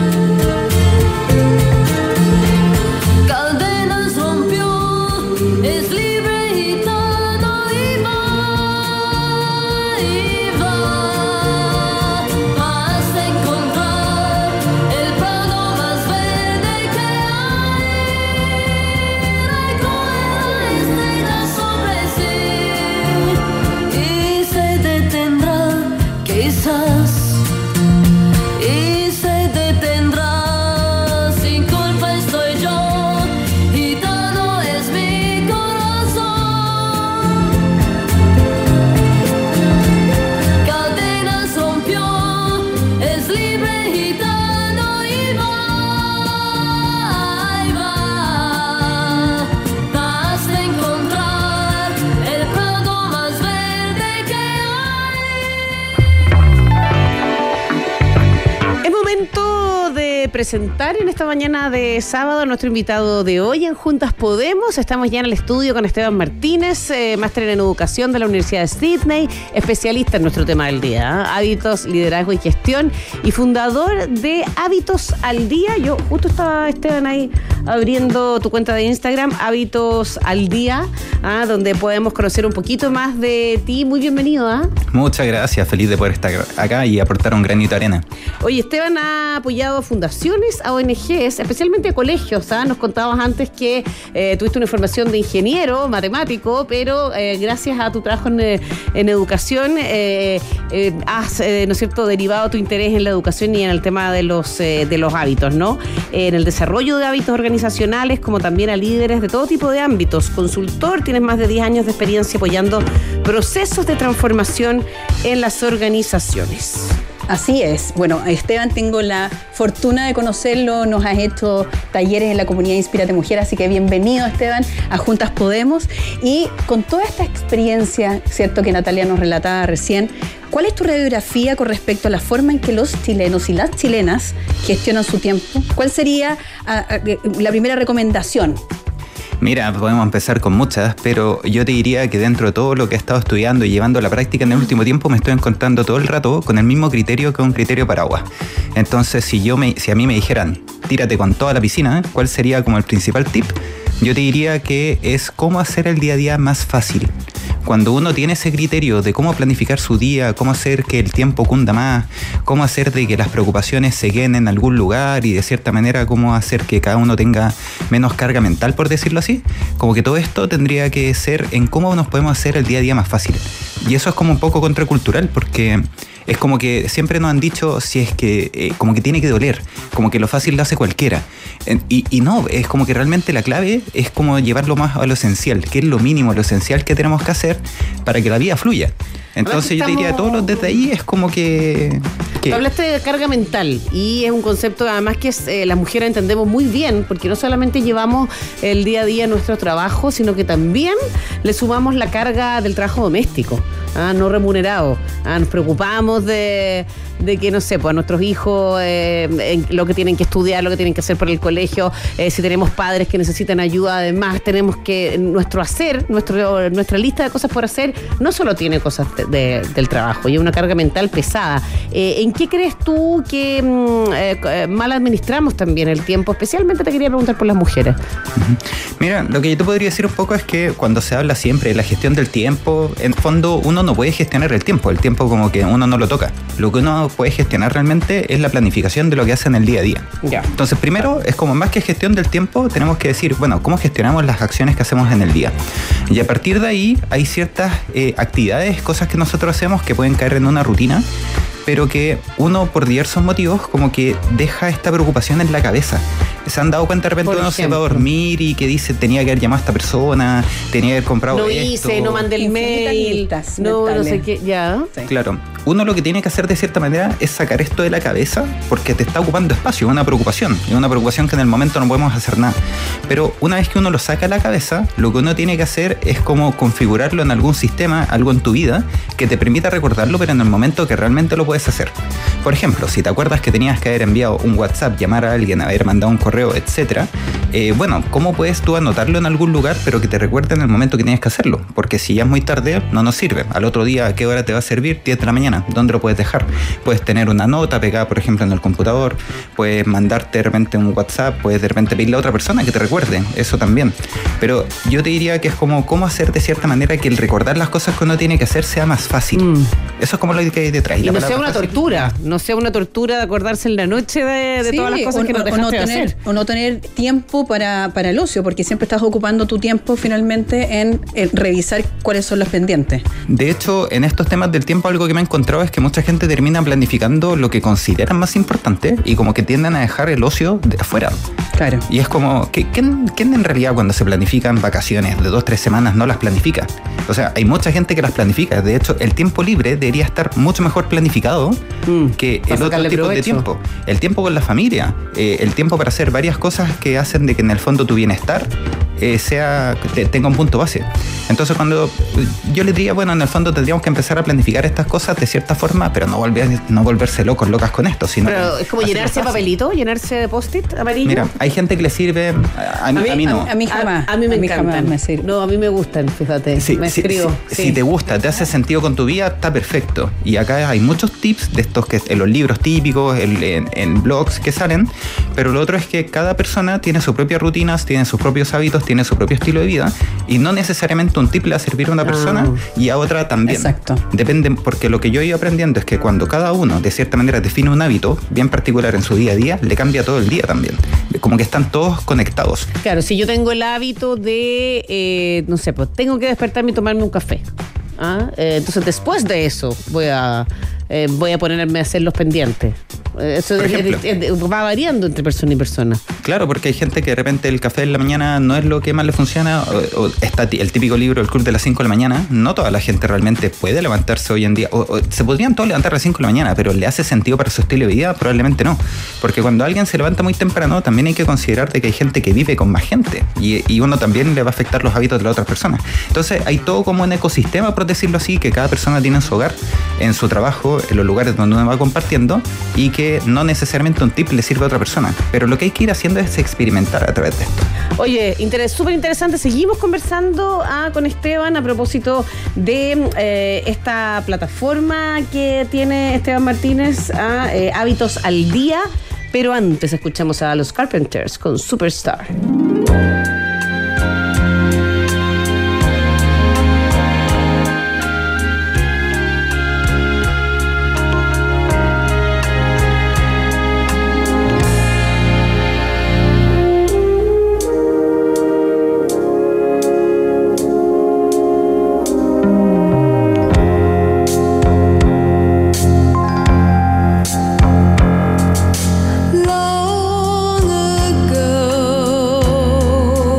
[SPEAKER 8] Cadenas rompió, es libre gitano y va, y va, vas a encontrar el prado más verde que hay. Recogerá estrellas sobre sí y se detendrá, quizás. Y se detendrá, sin culpa estoy yo, gitano es mi corazón. Cadenas rompió, es libre gitano y va, y va, vas a encontrar el prado más verde que hay.
[SPEAKER 3] Es momento de presentar en esta mañana de sábado a nuestro invitado de hoy en Juntas Podemos. Estamos ya en el estudio con Esteban Martínez, eh, máster en educación de la Universidad de Sydney, especialista en nuestro tema del día, ¿eh? Hábitos, liderazgo y gestión, y fundador de Hábitos al Día. Yo justo estaba, Esteban, ahí abriendo tu cuenta de Instagram, Hábitos al Día, ¿ah? Donde podemos conocer un poquito más de ti. Muy bienvenido. ¿ah?
[SPEAKER 9] Muchas gracias, feliz de poder estar acá y aportar un granito de arena.
[SPEAKER 3] Oye, Esteban ha apoyado fundaciones, a O N Ges, especialmente a colegios. ¿ah? Nos contabas antes que eh, tuviste una formación de ingeniero, matemático, pero eh, gracias a tu trabajo en, en educación eh, eh, has, eh, ¿no es cierto?, derivado tu interés en la educación y en el tema de los, eh, de los hábitos, ¿no? En el desarrollo de hábitos organizacionales, como también a líderes de todo tipo de ámbitos. Consultor, tienes más de diez años de experiencia apoyando procesos de transformación en las organizaciones.
[SPEAKER 2] Así es. Bueno, Esteban, tengo la fortuna de conocerlo. Nos has hecho talleres en la comunidad Inspírate Mujer, así que bienvenido, Esteban, a Juntas Podemos. Y con toda esta experiencia, cierto, que Natalia nos relataba recién, ¿cuál es tu radiografía con respecto a la forma en que los chilenos y las chilenas gestionan su tiempo? ¿Cuál sería a, a, la primera recomendación?
[SPEAKER 9] Mira, podemos empezar con muchas, pero yo te diría que dentro de todo lo que he estado estudiando y llevando a la práctica en el último tiempo, me estoy encontrando todo el rato con el mismo criterio que un criterio paraguas. Entonces, si yo me, si a mí me dijeran, tírate con toda la piscina, ¿cuál sería como el principal tip? Yo te diría que es cómo hacer el día a día más fácil. Cuando uno tiene ese criterio de cómo planificar su día, cómo hacer que el tiempo cunda más, cómo hacer de que las preocupaciones se queden en algún lugar y de cierta manera cómo hacer que cada uno tenga menos carga mental, por decirlo así, como que todo esto tendría que ser en cómo nos podemos hacer el día a día más fácil. Y eso es como un poco contracultural, porque es como que siempre nos han dicho si es que eh, como que tiene que doler, como que lo fácil lo hace cualquiera. Y, y no, es como que realmente la clave es como llevarlo más a lo esencial, que es lo mínimo, lo esencial que tenemos que hacer para que la vida fluya. Entonces estamos... yo te diría, todos los desde ahí es como que... que...
[SPEAKER 3] Hablaste de carga mental y es un concepto además que es, eh, las mujeres entendemos muy bien, porque no solamente llevamos el día a día nuestro trabajo, sino que también le sumamos la carga del trabajo doméstico, ¿ah? No remunerado. ¿ah? Nos preocupamos de, de que, no sé, pues a nuestros hijos eh, en lo que tienen que estudiar, lo que tienen que hacer por el colegio, eh, si tenemos padres que necesitan ayuda, además tenemos que, nuestro hacer, nuestro, nuestra lista de cosas por hacer, no solo tiene cosas de, de, del trabajo, y una carga mental pesada. Eh, ¿En qué crees tú que mm, eh, mal administramos también el tiempo? Especialmente te quería preguntar por las mujeres.
[SPEAKER 9] Mira, lo que yo te podría decir un poco es que cuando se habla siempre de la gestión del tiempo, en fondo uno no puede gestionar el tiempo, el tiempo como que uno no lo toca. Lo que uno puede gestionar realmente es la planificación de lo que hace en el día a día.
[SPEAKER 3] Ya.
[SPEAKER 9] Entonces, primero, es como más que gestión del tiempo, tenemos que decir, bueno, ¿cómo gestionamos las acciones que hacemos en el día? Y a partir de ahí hay ciertas eh, actividades, cosas que nosotros hacemos que pueden caer en una rutina, pero que uno por diversos motivos como que deja esta preocupación en la cabeza. se han dado cuenta de repente
[SPEAKER 3] Por
[SPEAKER 9] uno se va a
[SPEAKER 3] ejemplo.
[SPEAKER 9] dormir y que dice tenía que haber llamado a esta persona, tenía que haber comprado
[SPEAKER 3] No
[SPEAKER 9] esto.
[SPEAKER 3] hice, no mandé el
[SPEAKER 2] Infinitas
[SPEAKER 3] mail.
[SPEAKER 2] listas
[SPEAKER 3] No, no sé
[SPEAKER 2] mentales.
[SPEAKER 3] qué. Ya.
[SPEAKER 2] Sí.
[SPEAKER 9] Claro, uno lo que tiene que hacer de cierta manera es sacar esto de la cabeza porque te está ocupando espacio, es una preocupación, es una preocupación que en el momento no podemos hacer nada. Pero una vez que uno lo saca de la cabeza, lo que uno tiene que hacer es como configurarlo en algún sistema, algo en tu vida, que te permita recordarlo, pero en el momento que realmente lo puedes hacer. Por ejemplo, si te acuerdas que tenías que haber enviado un WhatsApp, llamar a alguien, haber mandado un correo, etcétera, eh, bueno, ¿cómo puedes tú anotarlo en algún lugar, pero que te recuerde en el momento que tienes que hacerlo? Porque si ya es muy tarde, no nos sirve. Al otro día, ¿a qué hora te va a servir? diez de la mañana. ¿Dónde lo puedes dejar? Puedes tener una nota pegada, por ejemplo, en el computador, puedes mandarte de repente un WhatsApp, puedes de repente pedirle a otra persona que te recuerde, eso también. Pero yo te diría que es como cómo hacer de cierta manera que el recordar las cosas que uno tiene que hacer sea más fácil.
[SPEAKER 3] Mm.
[SPEAKER 9] Eso es como lo que hay detrás.
[SPEAKER 3] Y
[SPEAKER 9] la
[SPEAKER 3] no
[SPEAKER 9] palabra
[SPEAKER 3] sea una
[SPEAKER 9] fácil-
[SPEAKER 3] tortura, no sea una tortura de acordarse en la noche de, de
[SPEAKER 2] Sí,
[SPEAKER 3] todas las cosas
[SPEAKER 2] o-
[SPEAKER 3] que no
[SPEAKER 2] o-
[SPEAKER 3] te
[SPEAKER 2] o no
[SPEAKER 3] dejaste de
[SPEAKER 2] tener,
[SPEAKER 3] hacer.
[SPEAKER 2] o no tener tiempo para, para el ocio, porque siempre estás ocupando tu tiempo finalmente en, en revisar cuáles son los pendientes.
[SPEAKER 9] De hecho, en estos temas del tiempo algo que me he encontrado es que mucha gente termina planificando lo que consideran más importante y como que tienden a dejar el ocio de afuera.
[SPEAKER 2] Claro.
[SPEAKER 9] Y es como, ¿qué- ¿quién, quién en realidad cuando se planifican vacaciones de dos, tres semanas no las planifica? O sea, hay mucha gente que las planifica. De hecho, el tiempo libre debería estar mucho mejor planificado
[SPEAKER 3] Mm,
[SPEAKER 9] que
[SPEAKER 3] para
[SPEAKER 9] el otro
[SPEAKER 3] sacarle
[SPEAKER 9] tipo de
[SPEAKER 3] provecho.
[SPEAKER 9] tiempo. El tiempo con la familia, eh, el tiempo para hacer varias cosas que hacen de que en el fondo tu bienestar eh, sea te- tenga un punto base. Entonces cuando yo le diría, bueno, en el fondo tendríamos que empezar a planificar estas cosas de cierta forma, pero no, volver, no volverse locos, locas con esto, sino
[SPEAKER 3] Pero
[SPEAKER 9] que
[SPEAKER 3] es como
[SPEAKER 9] hacerlo
[SPEAKER 3] llenarse de
[SPEAKER 9] fácil.
[SPEAKER 3] papelito, llenarse de post-it amarillo.
[SPEAKER 9] Mira, hay gente que le sirve, a, a mí, a mí no.
[SPEAKER 2] A, a mí jamás.
[SPEAKER 3] A, a mí me encantan.
[SPEAKER 2] jamás me sirve.
[SPEAKER 3] No, a mí me gustan, fíjate.
[SPEAKER 9] Sí,
[SPEAKER 3] me
[SPEAKER 9] sí,
[SPEAKER 3] escribo.
[SPEAKER 9] sí,
[SPEAKER 3] sí.
[SPEAKER 9] Si te gusta, te hace sentido con tu vida, está perfecto. Y acá hay muchos tips de estos que en los libros típicos, en, en- en blogs que salen, pero lo otro es que cada persona tiene sus propias rutinas, tiene sus propios hábitos, tiene su propio estilo de vida, y no necesariamente un tip le va a servir a una persona
[SPEAKER 3] Ah.
[SPEAKER 9] y a otra también.
[SPEAKER 2] Exacto.
[SPEAKER 9] Depende, porque lo que yo he ido aprendiendo es que cuando cada uno de cierta manera define un hábito bien particular en su día a día, le cambia todo el día también. Como que están todos conectados.
[SPEAKER 3] Claro, si yo tengo el hábito de, eh, no sé, pues tengo que despertarme y tomarme un café. ¿Ah? Eh, entonces después de eso voy a eh, voy a ponerme a hacer los pendientes. Eh, Eso
[SPEAKER 9] Por
[SPEAKER 3] es-
[SPEAKER 9] ejemplo.
[SPEAKER 3] es- es- va variando entre persona y persona.
[SPEAKER 9] Claro, porque hay gente que de repente el café en la mañana no es lo que más le funciona, o, o está ti- el típico libro, el club de las cinco de la mañana, no toda la gente realmente puede levantarse hoy en día, o, o se podrían todos levantar a las cinco de la mañana, pero ¿le hace sentido para su estilo de vida? Probablemente no, porque cuando alguien se levanta muy temprano, también hay que considerar de que hay gente que vive con más gente, y, y uno también le va a afectar los hábitos de las otras personas. Entonces hay todo como un ecosistema, por decirlo así, que cada persona tiene en su hogar, en su trabajo, en los lugares donde uno va compartiendo, y que no necesariamente un tip le sirve a otra persona, pero lo que hay que ir haciendo es experimentar a través de esto.
[SPEAKER 3] Oye, interes- súper interesante. Seguimos conversando ah, con Esteban a propósito de eh, esta plataforma que tiene Esteban Martínez, ah, eh, Hábitos al Día. Pero antes escuchamos a los Carpenters con Superstar.
[SPEAKER 4] Long ago,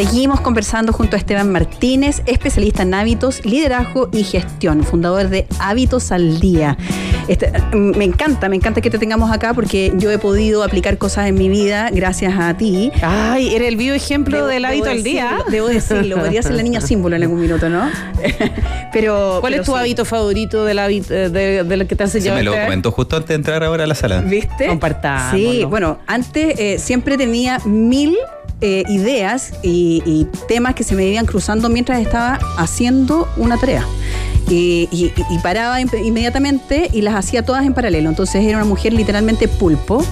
[SPEAKER 2] Seguimos conversando junto a Esteban Martínez, especialista en hábitos, liderazgo y gestión, fundador de Hábitos al Día. Este, me encanta, me encanta que te tengamos acá porque yo he podido aplicar cosas en mi vida gracias a ti.
[SPEAKER 3] Ay, era el vivo ejemplo debo, del hábito al día.
[SPEAKER 2] Debo decirlo, podría ser la niña símbolo en algún minuto, ¿no? pero
[SPEAKER 3] ¿Cuál
[SPEAKER 2] pero
[SPEAKER 3] es tu
[SPEAKER 2] sí.
[SPEAKER 3] hábito favorito del hábito de, de lo que te has enseñado?
[SPEAKER 9] Se me lo comentó justo antes de entrar ahora a la sala.
[SPEAKER 2] ¿Viste?
[SPEAKER 3] Compartamos.
[SPEAKER 2] Sí, bueno, antes eh, siempre tenía mil eh, ideas y, y temas que se me iban cruzando mientras estaba haciendo una tarea. Y, y, y paraba inmediatamente y las hacía todas en paralelo. Entonces era una mujer literalmente pulpo,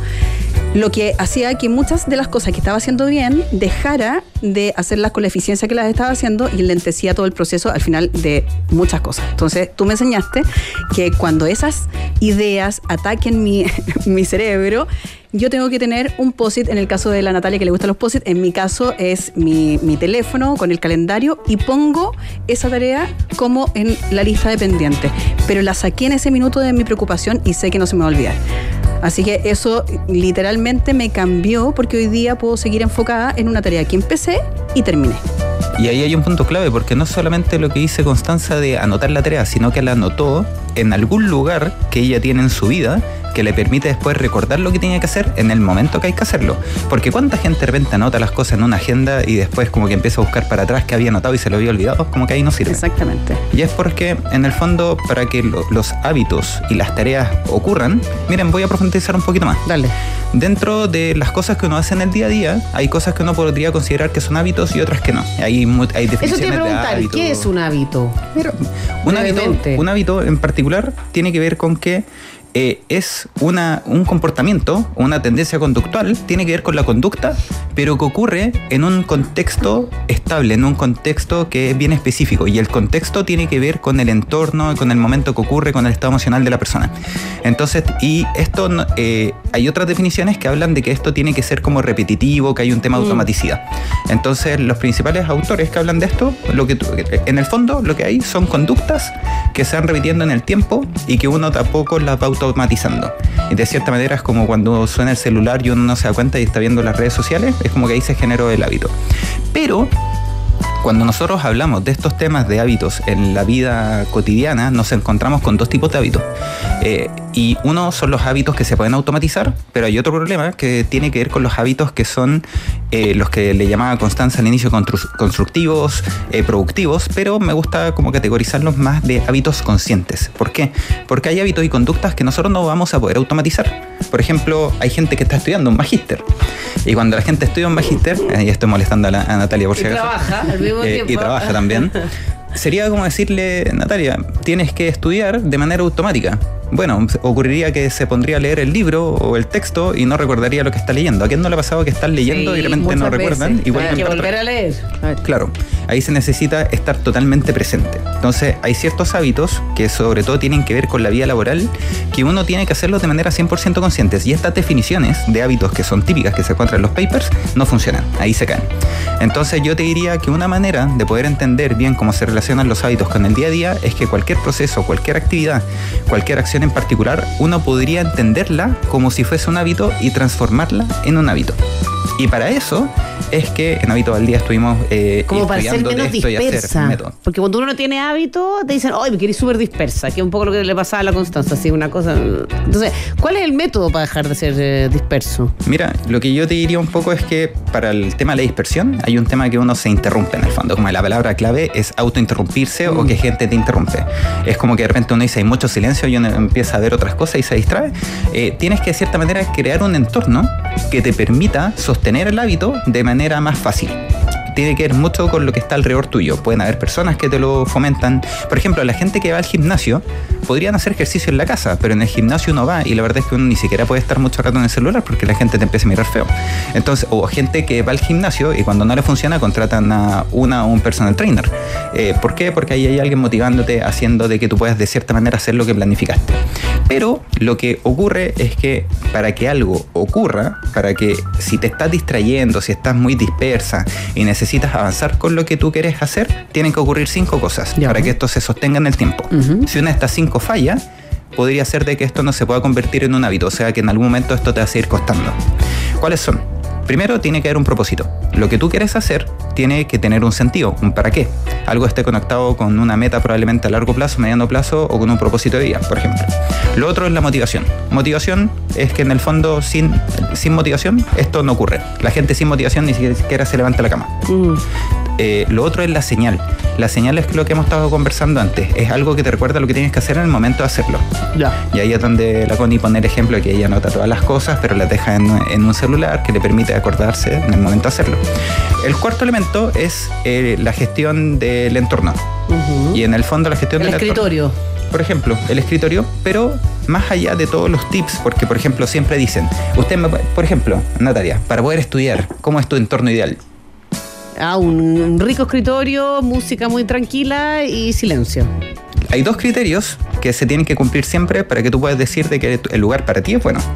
[SPEAKER 2] lo que hacía que muchas de las cosas que estaba haciendo bien dejara de hacerlas con la eficiencia que las estaba haciendo y lentecía todo el proceso al final de muchas cosas. Entonces tú me enseñaste que cuando esas ideas ataquen mi, mi cerebro, yo tengo que tener un post-it. En el caso de la Natalia, que le gustan los post-it, en mi caso es mi, mi teléfono con el calendario y pongo esa tarea como en la lista de pendientes. Pero la saqué en ese minuto de mi preocupación y sé que no se me va a olvidar. Así que eso literalmente me cambió porque hoy día puedo seguir enfocada en una tarea que empecé y terminé.
[SPEAKER 9] Y ahí hay un punto clave, porque no solamente lo que dice Constanza de anotar la tarea, sino que la anotó en algún lugar que ella tiene en su vida que le permite después recordar lo que tiene que hacer en el momento que hay que hacerlo. Porque cuánta gente de repente anota las cosas en una agenda y después como que empieza a buscar para atrás que había anotado y se lo había olvidado, como que ahí no sirve.
[SPEAKER 2] Exactamente.
[SPEAKER 9] Y es porque en el fondo, para que lo, los hábitos y las tareas ocurran, miren, voy a profundizar un poquito más.
[SPEAKER 3] Dale.
[SPEAKER 9] Dentro de las cosas que uno hace en el día a día, hay cosas que uno podría considerar que son hábitos y otras que no. Hay, hay definiciones
[SPEAKER 3] Eso te iba a preguntar,
[SPEAKER 9] de hábito.
[SPEAKER 3] ¿qué es un hábito?
[SPEAKER 9] Mira, un, hábito un hábito en particular tiene que ver con que Eh, es una, un comportamiento, una tendencia conductual, tiene que ver con la conducta, pero que ocurre en un contexto estable, en un contexto que es bien específico. Y el contexto tiene que ver con el entorno, con el momento que ocurre, con el estado emocional de la persona. Entonces, y esto, eh, hay otras definiciones que hablan de que esto tiene que ser como repetitivo, que hay un tema de mm. automaticidad. Entonces, los principales autores que hablan de esto, lo que en el fondo lo que hay son conductas que se van repitiendo en el tiempo y que uno tampoco las va automatizando. Y de cierta manera es como cuando suena el celular y uno no se da cuenta y está viendo las redes sociales, es como que ahí se generó el hábito. Pero cuando nosotros hablamos de estos temas de hábitos en la vida cotidiana, nos encontramos con dos tipos de hábitos. Eh, y uno son los hábitos que se pueden automatizar, pero hay otro problema que tiene que ver con los hábitos que son eh, los que le llamaba Constanza al inicio constructivos, eh, productivos, pero me gusta como categorizarlos más de hábitos conscientes. ¿Por qué? Porque hay hábitos y conductas que nosotros no vamos a poder automatizar. Por ejemplo, hay gente que está estudiando un magíster. Y cuando la gente estudia un magíster, eh, y estoy molestando a, la, a Natalia por si acaso.
[SPEAKER 3] Trabaja al mismo
[SPEAKER 9] eh,
[SPEAKER 3] tiempo.
[SPEAKER 9] Y trabaja también. Sería como decirle, Natalia, tienes que estudiar de manera automática. Bueno, ocurriría que se pondría a leer el libro o el texto y no recordaría lo que está leyendo. ¿A quién no le ha pasado que están leyendo
[SPEAKER 3] sí,
[SPEAKER 9] y de repente no recuerdan?
[SPEAKER 3] Veces.
[SPEAKER 9] Y vuelven
[SPEAKER 3] Hay que
[SPEAKER 9] para
[SPEAKER 3] volver
[SPEAKER 9] atrás?
[SPEAKER 3] a leer.
[SPEAKER 9] Claro, ahí se necesita estar totalmente presente. Entonces, hay ciertos hábitos que sobre todo tienen que ver con la vida laboral que uno tiene que hacerlos de manera cien por ciento conscientes. Y estas definiciones de hábitos que son típicas que se encuentran en los papers no funcionan, ahí se caen. Entonces, yo te diría que una manera de poder entender bien cómo se relacionan los hábitos con el día a día es que cualquier proceso, cualquier actividad, cualquier acción en particular, uno podría entenderla como si fuese un hábito y transformarla en un hábito. Y para eso es que en Hábitos al Día estuvimos eh,
[SPEAKER 3] como para ser menos dispersa. Porque cuando uno no tiene hábito, te dicen, ¡ay, me querés súper dispersa! Que es un poco lo que le pasaba a la Constanza, así, una cosa. Entonces, ¿cuál es el método para dejar de ser eh, disperso?
[SPEAKER 9] Mira, lo que yo te diría un poco es que para el tema de la dispersión hay un tema que uno se interrumpe en el fondo. Como la palabra clave es autointerrumpirse mm. o que gente te interrumpe. Es como que de repente uno dice, hay mucho silencio y uno empieza a ver otras cosas y se distrae. Eh, tienes que de cierta manera crear un entorno que te permita sostener el hábito de manera más fácil. Tiene que ver mucho con lo que está alrededor tuyo. Pueden haber personas que te lo fomentan. Por ejemplo, la gente que va al gimnasio podrían hacer ejercicio en la casa, pero en el gimnasio uno va y la verdad es que uno ni siquiera puede estar mucho rato en el celular porque la gente te empieza a mirar feo. Entonces, o gente que va al gimnasio y cuando no le funciona contratan a una o un personal trainer. Eh, ¿Por qué? Porque ahí hay alguien motivándote, haciendo de que tú puedas de cierta manera hacer lo que planificaste. Pero lo que ocurre es que para que algo ocurra, para que si te estás distrayendo, si estás muy dispersa y necesitas avanzar con lo que tú quieres hacer, tienen que ocurrir cinco cosas ya, para que esto se sostenga en el tiempo. Uh-huh. Si una de estas cinco falla, podría ser de que esto no se pueda convertir en un hábito, o sea que en algún momento esto te va a seguir costando. ¿Cuáles son? Primero tiene que haber un propósito. Lo que tú quieres hacer tiene que tener un sentido, un para qué. Algo esté conectado con una meta probablemente a largo plazo, mediano plazo o con un propósito de vida, por ejemplo. Lo otro es la motivación. Motivación es que en el fondo sin, sin motivación esto no ocurre. La gente sin motivación ni siquiera se levanta de la cama. Mm. Eh, lo otro es la señal. La señal es lo que hemos estado conversando antes. Es algo que te recuerda lo que tienes que hacer en el momento de hacerlo. Ya. Y ahí es donde la Connie pone el ejemplo de que ella anota todas las cosas, pero las deja en, en un celular que le permite acordarse en el momento de hacerlo. El cuarto elemento es eh, la gestión del entorno. Uh-huh. Y en el fondo la gestión
[SPEAKER 3] el
[SPEAKER 9] del
[SPEAKER 3] escritorio.
[SPEAKER 9] entorno. Por ejemplo, el escritorio, pero más allá de todos los tips, porque por ejemplo siempre dicen, usted me, por ejemplo, Natalia, para poder estudiar, ¿cómo es tu entorno ideal?
[SPEAKER 3] Ah, un rico escritorio, música muy tranquila y silencio.
[SPEAKER 9] Hay dos criterios que se tienen que cumplir siempre para que tú puedas decir de que el lugar para ti es bueno.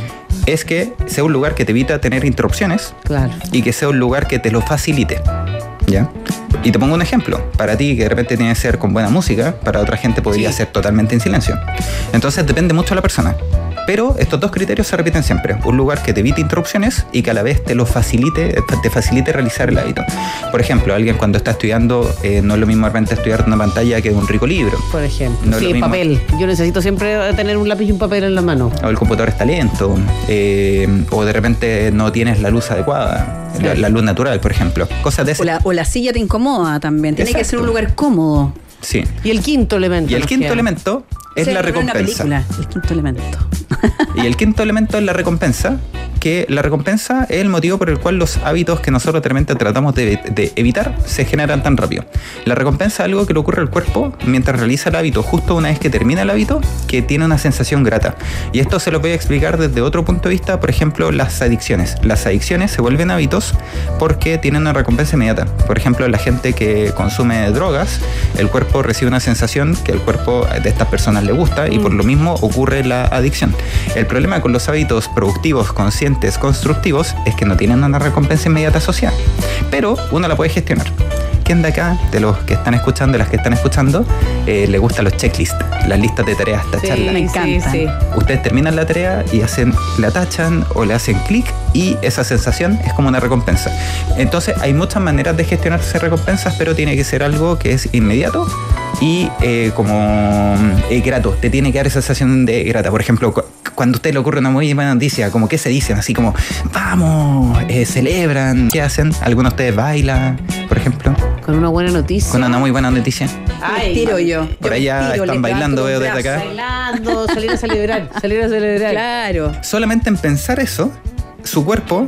[SPEAKER 9] Es que sea un lugar que te evita tener interrupciones. Claro. Y que sea un lugar que te lo facilite. ¿Ya? Y te pongo un ejemplo. Para ti, que de repente tiene que ser con buena música, para otra gente podría sí. ser totalmente en silencio. Entonces depende mucho de la persona. Pero estos dos criterios se repiten siempre. Un lugar que te evite interrupciones y que a la vez te lo facilite, te facilite realizar el hábito. Por ejemplo, alguien cuando está estudiando, eh, no es lo mismo de repente estudiar una pantalla que un rico libro.
[SPEAKER 3] Por ejemplo.
[SPEAKER 9] No
[SPEAKER 3] sí, papel. Yo necesito siempre tener un lápiz y un papel en la mano.
[SPEAKER 9] O el computador está lento. Eh, o de repente no tienes la luz adecuada. Sí. La, la luz natural, por ejemplo. Cosas de ese.
[SPEAKER 2] O la, o la silla te incomoda también. Tiene Exacto. que ser un lugar cómodo.
[SPEAKER 9] Sí.
[SPEAKER 3] Y el quinto elemento.
[SPEAKER 9] Y el quinto elemento es sí, la recompensa.
[SPEAKER 2] Una película, el quinto elemento.
[SPEAKER 9] Y el quinto elemento es la recompensa, que la recompensa es el motivo por el cual los hábitos que nosotros realmente tratamos de, de evitar se generan tan rápido. La recompensa es algo que le ocurre al cuerpo mientras realiza el hábito, justo una vez que termina el hábito, que tiene una sensación grata. Y esto se lo voy a explicar desde otro punto de vista, por ejemplo, las adicciones. Las adicciones se vuelven hábitos porque tienen una recompensa inmediata. Por ejemplo, la gente que consume drogas, el cuerpo recibe una sensación que el cuerpo de estas personas le gusta y por lo mismo ocurre la adicción. El problema con los hábitos productivos, conscientes, constructivos, es que no tienen una recompensa inmediata asociada, pero uno la puede gestionar. ¿Quién de acá, de los que están escuchando, de las que están escuchando, eh, le gustan los checklists, las listas de tareas tachadas?
[SPEAKER 3] Sí, me encanta. Sí, sí.
[SPEAKER 9] Ustedes terminan la tarea y hacen, la tachan o le hacen clic y esa sensación es como una recompensa. Entonces hay muchas maneras de gestionar esas recompensas, pero tiene que ser algo que es inmediato y eh, como eh, grato, te tiene que dar esa sensación de grata. Por ejemplo, cu- cuando a usted le ocurre una muy buena noticia, como que se dicen así como vamos, eh, celebran, ¿qué hacen? ¿Algunos de ustedes bailan, por ejemplo?
[SPEAKER 3] Con una buena noticia.
[SPEAKER 9] Con una muy buena noticia.
[SPEAKER 2] Ay, tiro yo.
[SPEAKER 9] Por allá
[SPEAKER 2] tiro,
[SPEAKER 9] están bailando, veo desde acá.
[SPEAKER 3] Bailando, salir a celebrar, salir a celebrar.
[SPEAKER 2] Claro.
[SPEAKER 9] Solamente en pensar eso, su cuerpo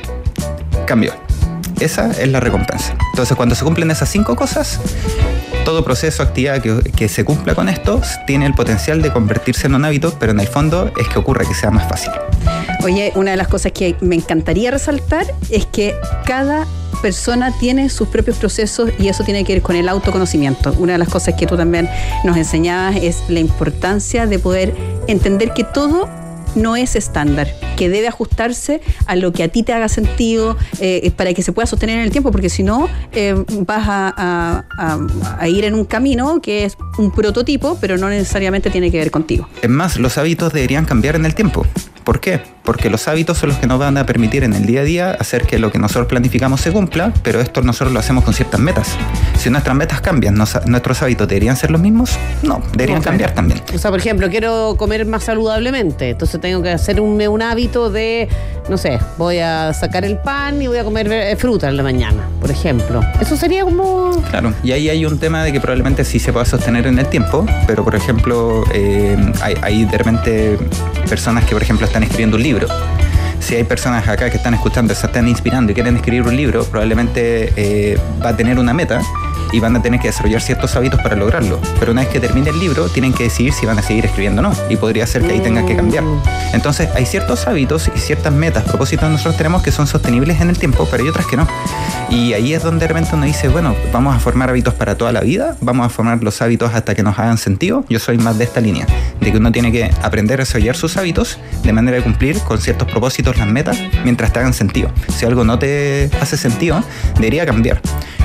[SPEAKER 9] cambió. Esa es la recompensa. Entonces, cuando se cumplen esas cinco cosas, todo proceso, actividad que, que se cumpla con esto tiene el potencial de convertirse en un hábito, pero en el fondo es que ocurra que sea más fácil.
[SPEAKER 2] Oye, una de las cosas que me encantaría resaltar es que cada persona tiene sus propios procesos y eso tiene que ver con el autoconocimiento. Una de las cosas que tú también nos enseñabas es la importancia de poder entender que todo no es estándar, que debe ajustarse a lo que a ti te haga sentido eh, para que se pueda sostener en el tiempo, porque si no eh, vas a, a, a, a ir en un camino que es un prototipo, pero no necesariamente tiene que ver contigo.
[SPEAKER 9] Es más, los hábitos deberían cambiar en el tiempo. ¿Por qué? Porque los hábitos son los que nos van a permitir en el día a día hacer que lo que nosotros planificamos se cumpla, pero esto nosotros lo hacemos con ciertas metas. Si nuestras metas cambian, ¿nuestros hábitos deberían ser los mismos? No, deberían okay. cambiar también.
[SPEAKER 3] O sea, por ejemplo, quiero comer más saludablemente, entonces tengo que hacer un, un hábito de, no sé, voy a sacar el pan y voy a comer fruta en la mañana, por ejemplo. Eso sería como...
[SPEAKER 9] Claro, y ahí hay un tema de que probablemente sí se pueda sostener en el tiempo, pero por ejemplo, eh, hay, hay de repente personas que, por ejemplo, están escribiendo un libro. Si hay personas acá que están escuchando, se están inspirando y quieren escribir un libro, probablemente eh, va a tener una meta y van a tener que desarrollar ciertos hábitos para lograrlo. Pero una vez que termine el libro, tienen que decidir si van a seguir escribiendo o no. Y podría ser que ahí tengan que cambiar. Entonces, hay ciertos hábitos y ciertas metas, propósitos que nosotros tenemos que son sostenibles en el tiempo, pero hay otras que no. Y ahí es donde de repente uno dice, bueno, vamos a formar hábitos para toda la vida, vamos a formar los hábitos hasta que nos hagan sentido. Yo soy más de esta línea, de que uno tiene que aprender a desarrollar sus hábitos de manera de cumplir con ciertos propósitos las metas mientras te hagan sentido. Si algo no te hace sentido, debería cambiar.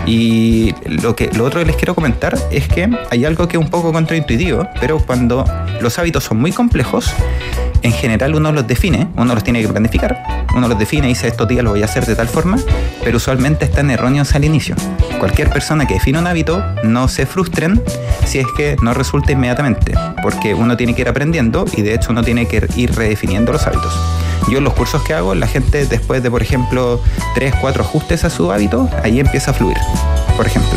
[SPEAKER 9] Y lo, que, lo otro que les quiero comentar es que hay algo que es un poco contraintuitivo, pero cuando los hábitos son muy complejos, en general uno los define, uno los tiene que planificar, uno los define y dice estos días lo voy a hacer de tal forma, pero usualmente están erróneos al inicio. Cualquier persona que define un hábito, no se frustren si es que no resulta inmediatamente, porque uno tiene que ir aprendiendo y de hecho uno tiene que ir redefiniendo los hábitos. Yo en los cursos que hago, la gente después de, por ejemplo, tres, cuatro ajustes a su hábito, ahí empieza a fluir, por ejemplo.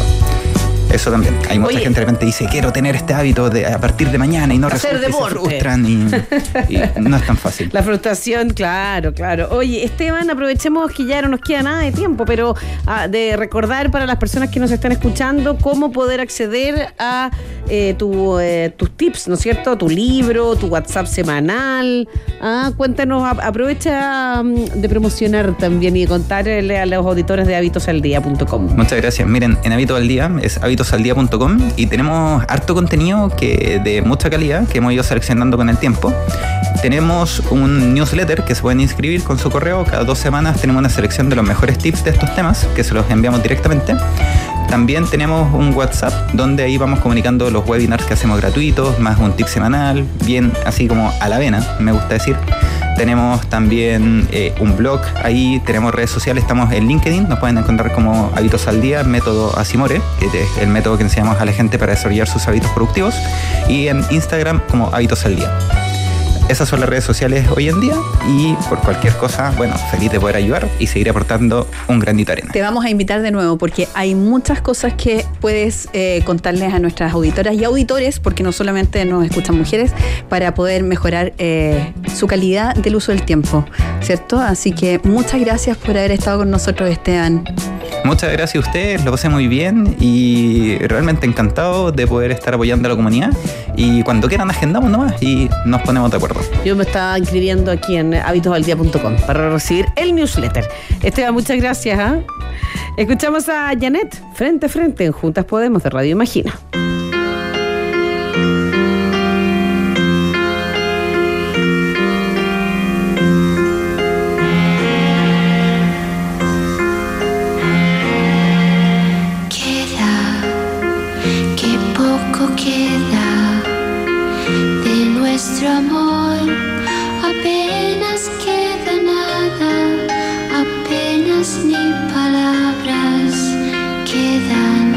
[SPEAKER 9] Eso también. Hay mucha Oye, gente de repente dice, quiero tener este hábito de, a partir de mañana y no resulta y se frustran y, y no es tan fácil.
[SPEAKER 3] La frustración, claro, claro. Oye, Esteban, aprovechemos que ya no nos queda nada de tiempo, pero ah, de recordar para las personas que nos están escuchando cómo poder acceder a eh, tu, eh, tus tips, ¿no es cierto? Tu libro, tu WhatsApp semanal. Ah, cuéntanos, a, aprovecha um, de promocionar también y de contarle a los auditores de hábitos al día punto com.
[SPEAKER 9] Muchas gracias. Miren, en Hábitos al Día es hábitos al día punto com y tenemos harto contenido que de mucha calidad que hemos ido seleccionando con el tiempo. Tenemos un newsletter que se pueden inscribir con su correo. Cada dos semanas tenemos una selección de los mejores tips de estos temas que se los enviamos directamente. También tenemos un WhatsApp donde ahí vamos comunicando los webinars que hacemos gratuitos, más un tip semanal, bien así como a la vena, me gusta decir. Tenemos también eh, un blog, ahí tenemos redes sociales, estamos en LinkedIn, nos pueden encontrar como Hábitos al Día, método Asimore, que es el método que enseñamos a la gente para desarrollar sus hábitos productivos, y en Instagram como Hábitos al Día. Esas son las redes sociales hoy en día y por cualquier cosa, bueno, feliz de poder ayudar y seguir aportando un granito de arena.
[SPEAKER 2] Te vamos a invitar de nuevo porque hay muchas cosas que puedes eh, contarles a nuestras auditoras y auditores, porque no solamente nos escuchan mujeres, para poder mejorar eh, su calidad del uso del tiempo, ¿cierto? Así que muchas gracias por haber estado con nosotros, Esteban.
[SPEAKER 9] Muchas gracias a ustedes, lo pasé muy bien y realmente encantado de poder estar apoyando a la comunidad y cuando quieran agendamos nomás y nos ponemos de acuerdo.
[SPEAKER 3] Yo me estaba inscribiendo aquí en hábitos al día punto com para recibir el newsletter. Esteban, muchas gracias. ¿eh? Escuchamos a Janet frente a frente en Juntas Podemos de Radio Imagina.
[SPEAKER 10] Nuestro amor, apenas queda nada, apenas ni palabras quedan,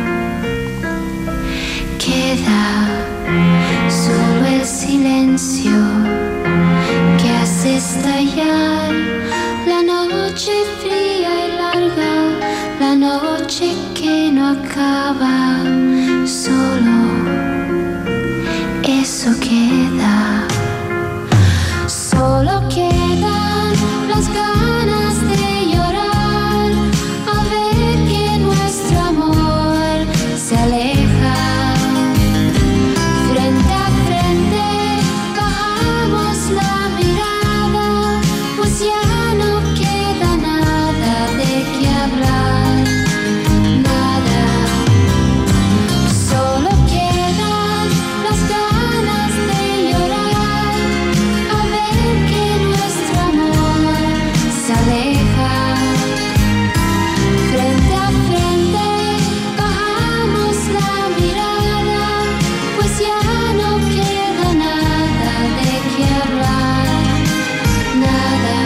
[SPEAKER 10] queda solo el silencio que hace estallar la noche fría y larga, la noche que no acaba, solo eso queda, solo quedan las ganas de llorar al ver que nuestro amor se aleja. Frente a frente bajamos la mirada, pues ya no queda nada de qué hablar, nada, solo quedan las ganas de llorar al ver que nuestro amor se aleja. Frente a frente bajamos la mirada, pues ya no queda nada de qué hablar, nada,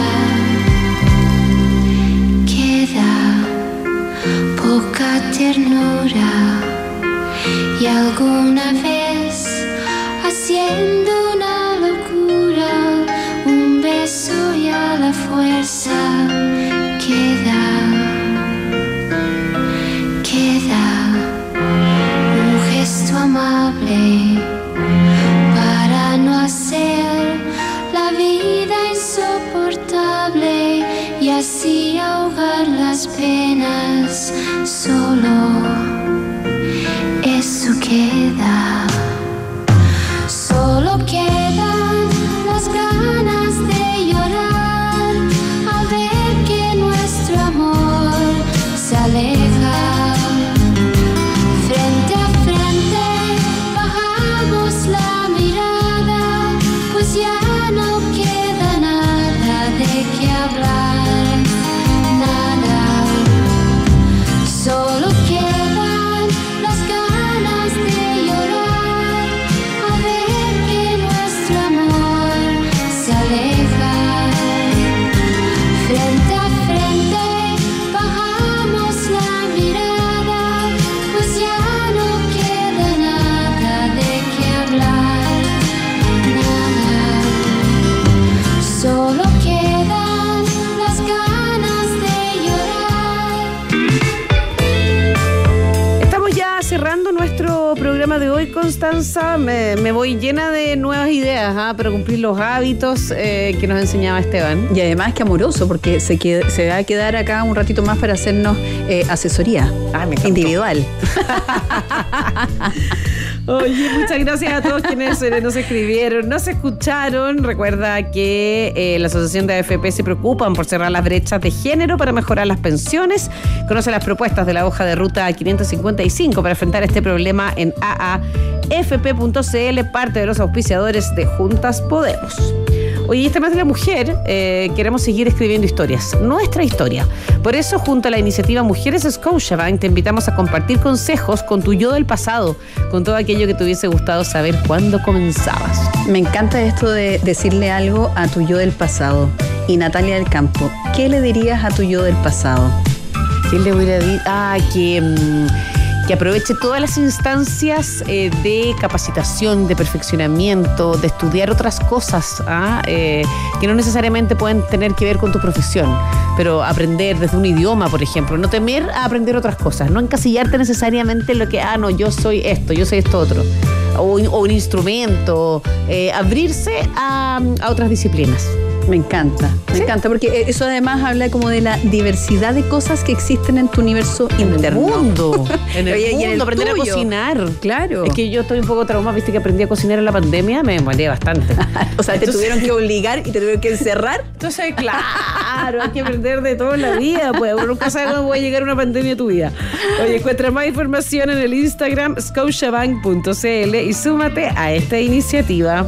[SPEAKER 10] queda poca ternura y alguna vez haciendo una locura, un beso y a la fuerza queda, queda un gesto amable para no hacer la vida insoportable y así ahogar las penas, solo eso queda. Solo quedan las ganas de llorar al ver
[SPEAKER 3] nuestro programa de hoy, Constanza. Me, me voy llena de nuevas ideas, ¿ah? Para cumplir los hábitos eh, que nos enseñaba Esteban.
[SPEAKER 2] Y además que amoroso, porque se, qued- se va a quedar acá un ratito más para hacernos eh, asesoría
[SPEAKER 3] Ah, me encantó.
[SPEAKER 2] individual.
[SPEAKER 3] Oye, muchas gracias a todos quienes eh, nos escribieron, nos escucharon. Recuerda que eh, la Asociación de A F P se preocupan por cerrar las brechas de género para mejorar las pensiones. Conoce las propuestas de la hoja de ruta quinientos cincuenta y cinco para enfrentar este problema en a a f p punto c l, parte de los auspiciadores de Juntas Podemos. Hoy, este mes de la mujer, eh, queremos seguir escribiendo historias, nuestra historia. Por eso, junto a la iniciativa Mujeres Scotiabank, te invitamos a compartir consejos con tu yo del pasado, con todo aquello que te hubiese gustado saber cuando comenzabas.
[SPEAKER 2] Me encanta esto de decirle algo a tu yo del pasado. Y Natalia del Campo, ¿qué le dirías a tu yo del pasado?
[SPEAKER 3] ¿Qué le hubiera dicho? Ah, que, mm, que aproveche todas las instancias eh, de capacitación, de perfeccionamiento, de estudiar otras cosas, ¿ah? eh, que no necesariamente pueden tener que ver con tu profesión, pero aprender desde un idioma, por ejemplo, no temer a aprender otras cosas, no encasillarte necesariamente en lo que, ah, no, yo soy esto, yo soy esto otro, o, o un instrumento, eh, abrirse a, a otras disciplinas.
[SPEAKER 2] Me encanta, me
[SPEAKER 3] ¿Sí?
[SPEAKER 2] encanta, porque eso además habla como de la diversidad de cosas que existen en tu universo
[SPEAKER 3] En
[SPEAKER 2] interno.
[SPEAKER 3] el mundo, en el
[SPEAKER 2] Oye, y
[SPEAKER 3] mundo,
[SPEAKER 2] en el
[SPEAKER 3] aprender
[SPEAKER 2] tuyo.
[SPEAKER 3] a cocinar.
[SPEAKER 2] Claro.
[SPEAKER 3] Es que yo estoy un poco traumada, viste que aprendí a cocinar en la pandemia, me demoré bastante.
[SPEAKER 2] O sea, te
[SPEAKER 3] Entonces-
[SPEAKER 2] tuvieron que obligar y te tuvieron que encerrar.
[SPEAKER 3] Entonces, claro, hay que aprender de todo en la vida, pues uno nunca sabe cuándo puede llegar una pandemia a tu vida. Oye, encuentra más información en el Instagram scotiabank punto c l y súmate a esta iniciativa.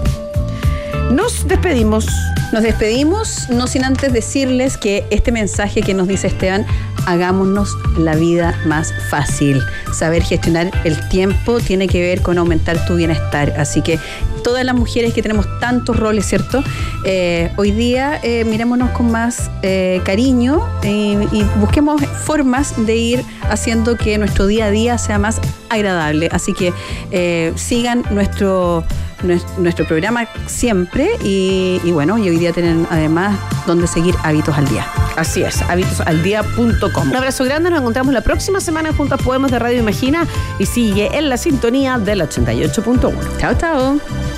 [SPEAKER 3] Nos despedimos.
[SPEAKER 2] Nos despedimos, no sin antes decirles que este mensaje que nos dice Esteban, hagámonos la vida más fácil. Saber gestionar el tiempo tiene que ver con aumentar tu bienestar. Así que todas las mujeres que tenemos tantos roles, ¿cierto? Eh, hoy día eh, mirémonos con más eh, cariño y, y busquemos formas de ir haciendo que nuestro día a día sea más agradable. Así que eh, sigan nuestro... nuestro programa siempre y, y bueno, y hoy día tienen además donde seguir Hábitos al Día.
[SPEAKER 3] Así es, hábitos al día punto com. Un abrazo grande, nos encontramos la próxima semana en Juntas Podemos de Radio Imagina y sigue en la sintonía del ochenta y ocho punto uno.
[SPEAKER 2] Chao, chao.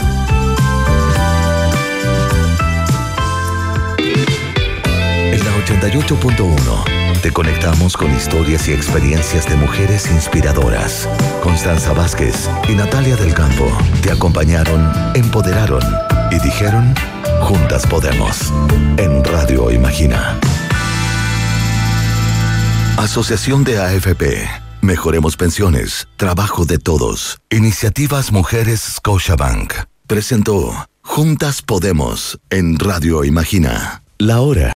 [SPEAKER 1] En la ochenta y ocho punto uno te conectamos con historias y experiencias de mujeres inspiradoras. Constanza Vázquez y Natalia del Campo te acompañaron, empoderaron y dijeron: Juntas Podemos. En Radio Imagina. Asociación de A F P. Mejoremos pensiones, trabajo de todos. Iniciativas Mujeres Scotiabank. Presentó Juntas Podemos en Radio Imagina. La hora.